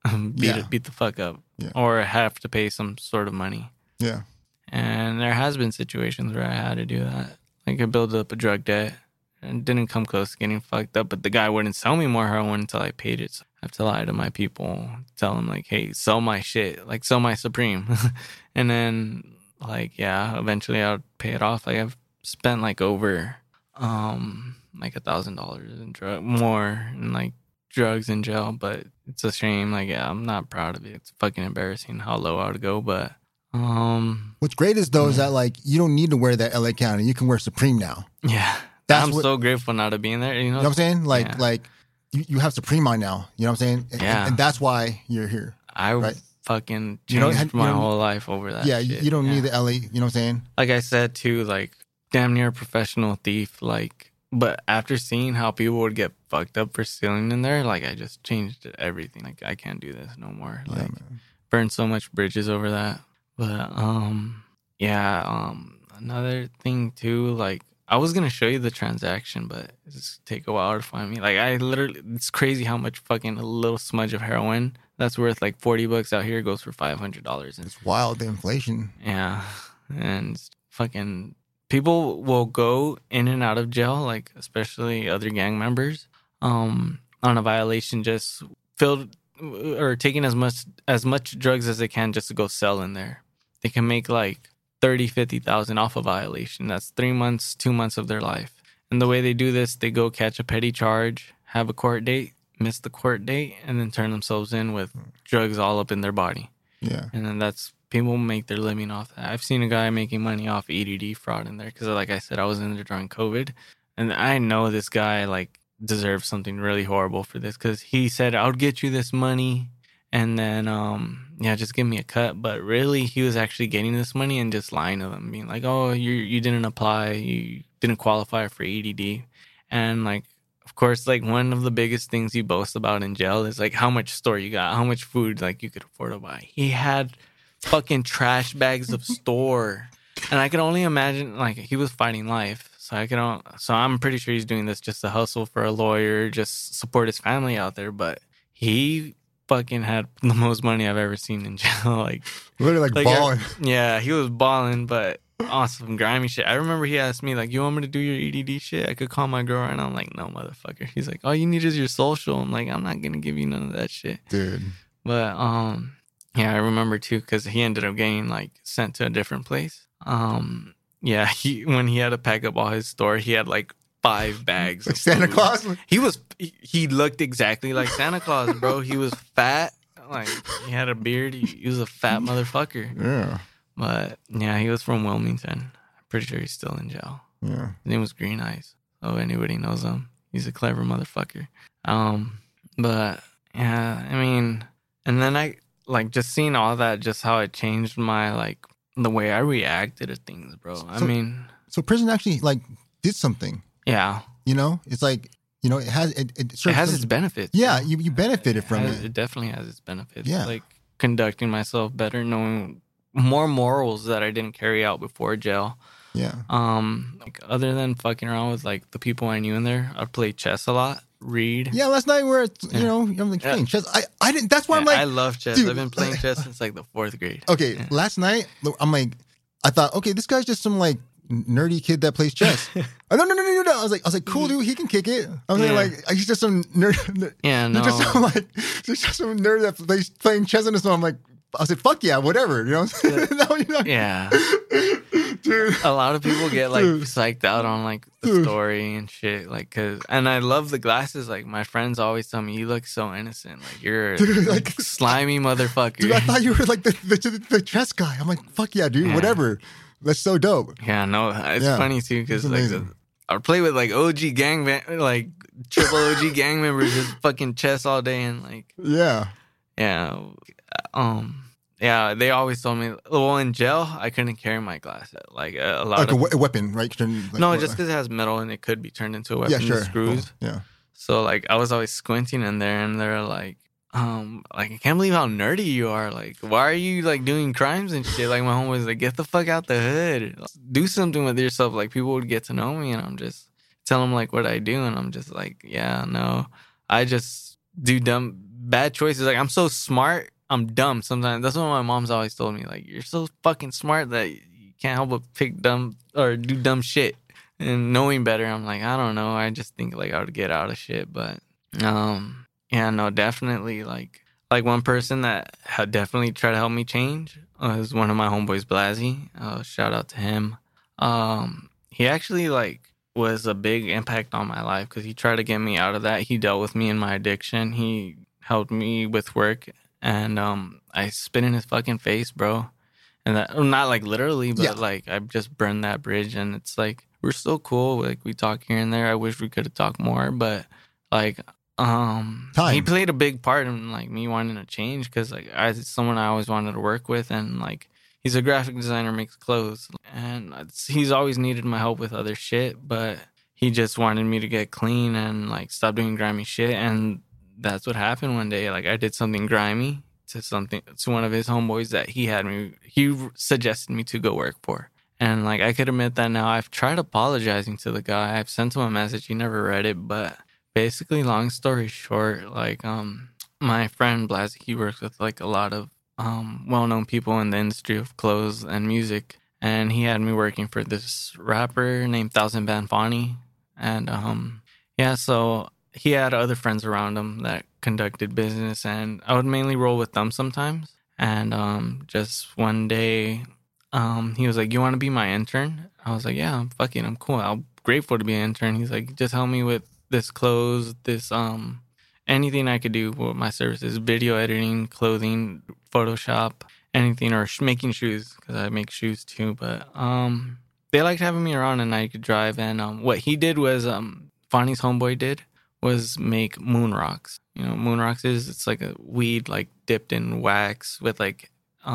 beat the fuck up, Yeah. or have to pay some sort of money. Yeah. And there has been situations where I had to do that. Like I built up a drug debt and didn't come close to getting fucked up, but the guy wouldn't sell me more heroin until I paid it. So I have to lie to my people, tell them like, hey, sell my shit, like sell my Supreme. And then like, yeah, eventually I'll pay it off. Like I've spent like over like $1,000 in more in like drugs in jail, but it's a shame. Like, yeah, I'm not proud of it. It's fucking embarrassing how low I would go, but what's great is though is that like you don't need to wear that LA County. You can wear Supreme now. yeah, I'm so grateful not to be in there. You know what I'm saying? Like yeah. like you have Supreme on now. You know what I'm saying? Yeah, and that's why you're here. I fucking changed my whole life over that. Yeah, shit. You don't need the LA. You know what I'm saying? Like I said too, like damn near a professional thief. Like, but after seeing how people would get fucked up for stealing in there, like I just changed everything. Like I can't do this no more. Like burned so much bridges over that. But another thing too, like I was gonna show you the transaction, but it's take a while to find me. Like I literally, it's crazy how much fucking a little smudge of heroin that's worth like $40 out here goes for $500. It's wild, the inflation. Yeah, and fucking people will go in and out of jail, like especially other gang members, on a violation, just filled or taking as much drugs as they can just to go sell in there. They can make like 30,000-50,000 off a violation. That's 3 months, 2 months of their life. And the way they do this, they go catch a petty charge, have a court date, miss the court date, and then turn themselves in with drugs all up in their body. Yeah. And then people make their living off that. I've seen a guy making money off EDD fraud in there because, like I said, I was in there during COVID. And I know this guy, like, deserves something really horrible for this because he said, I'll get you this money. And then, just give me a cut. But really, he was actually getting this money and just lying to them, being like, oh, you didn't apply. You didn't qualify for EDD. And, like, of course, like, one of the biggest things you boast about in jail is, like, how much store you got, how much food, like, you could afford to buy. He had fucking trash bags of store. And I could only imagine, like, he was fighting life. So I'm pretty sure he's doing this just to hustle for a lawyer, just support his family out there. But he fucking had the most money I've ever seen in jail. Like literally like balling. Yeah, he was balling, but awesome grimy shit. I remember he asked me like, "You want me to do your EDD shit? I could call my girl." And I'm like, "No, motherfucker." He's like, "All you need is your social." I'm like, "I'm not gonna give you none of that shit, dude." But yeah, I remember too because he ended up getting like sent to a different place. Yeah, when he had to pack up all his store, he had like 5 bags. Like Santa Claus? He looked exactly like Santa Claus, bro. He was fat. Like, he had a beard. He was a fat motherfucker. Yeah. But, yeah, he was from Wilmington. I'm pretty sure he's still in jail. Yeah. His name was Green Eyes. Oh, anybody knows him. He's a clever motherfucker. But, yeah, I mean, and then I, like, just seeing all that, just how it changed my, like, the way I reacted to things, bro. So prison actually, like, did something. Yeah. You know, it's like, you know, it has its benefits. Yeah, you benefited from it. It definitely has its benefits. Yeah. Like conducting myself better, knowing more morals that I didn't carry out before jail. Yeah. Like other than fucking around with like the people I knew in there, I'd play chess a lot, read. Yeah, last night we're I'm like playing chess. I didn't. That's why I'm like, I love chess. Dude, I've been playing chess since like the 4th grade. Okay, last night I'm like, I thought, okay, this guy's just some like nerdy kid that plays chess. No. I was like, cool, dude, he can kick it. I was like, he's just some nerd. Yeah, no. He's just some nerd that plays playing chess in this one. I'm like, I said, fuck yeah, whatever. You know what I'm saying? Yeah. Dude. A lot of people get like psyched out on like the story and shit. Like, and I love the glasses. Like, my friends always tell me, you look so innocent. Like, you're a slimy motherfucker. Dude, I thought you were like the chess guy. I'm like, fuck yeah, dude, whatever. That's so dope. Yeah, no, it's funny too because like I play with like OG like triple OG gang members just fucking chess all day and like yeah, they always told me, well, in jail I couldn't carry my glass like a lot like a weapon, right? No, just because it has metal and it could be turned into a weapon. Yeah, sure. Screws. Oh, yeah. So like I was always squinting in there, and they're like I can't believe how nerdy you are. Like, why are you like doing crimes and shit? Like, my homie was like, get the fuck out the hood. Do something with yourself. Like, people would get to know me, and I'm just tell them like what I do, and I'm just like, yeah, no, I just do bad choices. Like, I'm so smart, I'm dumb sometimes. That's what my mom's always told me. Like, you're so fucking smart that you can't help but pick dumb or do dumb shit. And knowing better, I'm like, I don't know. I just think like I would get out of shit. But yeah, no, definitely like one person that had definitely tried to help me change was one of my homeboys, Blasey. Shout out to him. He actually like was a big impact on my life because he tried to get me out of that. He dealt with me in my addiction. He helped me with work, and I spit in his fucking face, bro. And that, not like literally, but like I just burned that bridge, and it's like we're still cool. Like we talk here and there. I wish we could have talked more, but like he played a big part in like me wanting to change because like someone I always wanted to work with, and like he's a graphic designer, makes clothes, and he's always needed my help with other shit, but he just wanted me to get clean and like stop doing grimy shit, and that's what happened one day. Like I did something grimy to one of his homeboys that he suggested me to go work for. And like I could admit that now. I've tried apologizing to the guy. I've sent him a message. He never read it. But basically, long story short, like my friend Blasey, he works with like a lot of well-known people in the industry of clothes and music. And he had me working for this rapper named Thousand Band Fani. And yeah, so he had other friends around him that conducted business, and I would mainly roll with them sometimes. And just one day, he was like, "You want to be my intern?" I was like, "Yeah, I'm cool. I'm grateful to be an intern." He's like, "Just help me with this clothes, this anything I could do with my services, video editing, clothing, Photoshop, anything, or making shoes because I make shoes too." But they liked having me around, and I could drive. And what he did was Fonny's homeboy was make moon rocks. You know, moon rocks it's like a weed like dipped in wax with like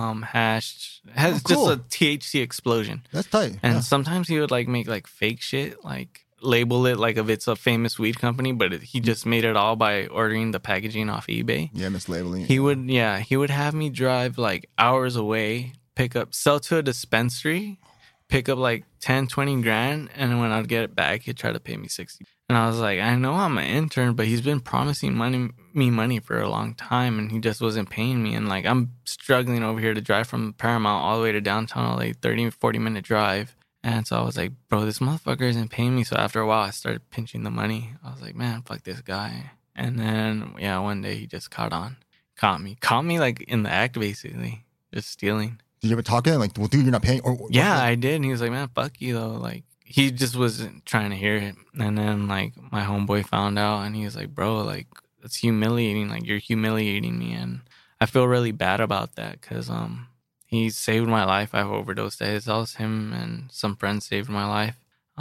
hash. It has just a THC explosion. That's tight. And sometimes he would like make like fake shit, like label it like if it's a famous weed company, but he just made it all by ordering the packaging off eBay. Yeah, mislabeling. He would have me drive like hours away, sell to a dispensary, pick up like 10, 20 grand, and when I'd get it back, he'd try to pay me 60. And I was like, I know I'm an intern, but he's been promising me money for a long time, and he just wasn't paying me. And like, I'm struggling over here to drive from Paramount all the way to downtown LA, 30, 40-minute drive. And so I was like, bro, this motherfucker isn't paying me. So after a while, I started pinching the money. I was like, man, fuck this guy. And then, yeah, one day he just caught me like in the act, basically, just stealing. Did you ever talk to him? Like, well, dude, you're not paying? Yeah, I did. And he was like, man, fuck you, though. Like, he just wasn't trying to hear it. And then, like, my homeboy found out, and he was like, bro, like, it's humiliating. Like, you're humiliating me. And I feel really bad about that because he saved my life. I've overdosed at his house. Him and some friends saved my life.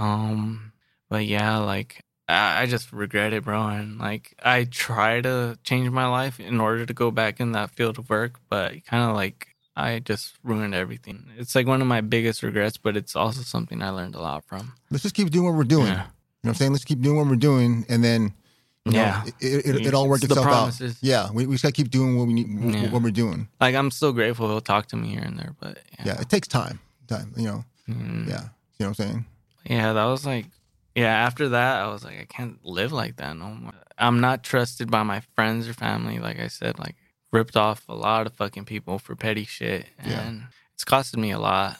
But, yeah, like, I just regret it, bro. And, like, I try to change my life in order to go back in that field of work, but kind of, like, I just ruined everything. It's like one of my biggest regrets, but it's also something I learned a lot from. Let's just keep doing what we're doing. Yeah. You know what I'm saying? Let's keep doing what we're doing, and then it all works itself out. Yeah, we just got to keep doing what we need, what we're doing. Like, I'm still grateful he'll talk to me here and there, but yeah, it takes time, you know. Yeah, you know what I'm saying? Yeah, that was like, after that, I was like, I can't live like that no more. I'm not trusted by my friends or family, like I said, like, ripped off a lot of fucking people for petty shit, and it's costed me a lot.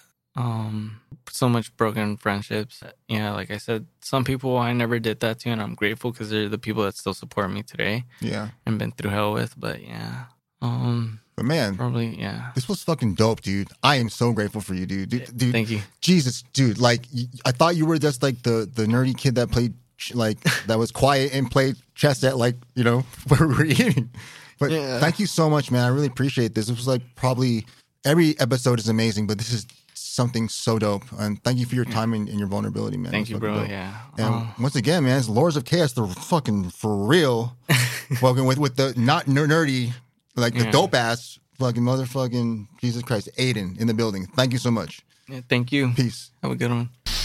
So much broken friendships. Yeah, like I said, some people I never did that to, and I'm grateful because they're the people that still support me today. Yeah, and been through hell with. But yeah, but man, probably this was fucking dope, dude. I am so grateful for you, dude. Dude, thank you. Jesus, dude. Like, I thought you were just like the nerdy kid that played like that was quiet and played chess at like where we were eating. But thank you so much, man. I really appreciate this. This was like probably every episode is amazing, but this is something so dope. And thank you for your time and your vulnerability, man. Thank you, bro. Dope. Yeah. And once again, man, it's Lords of Chaos. They're fucking for real. Welcome with the not nerdy, like the dope ass fucking motherfucking Jesus Christ, Aiden in the building. Thank you so much. Yeah, thank you. Peace. Have a good one.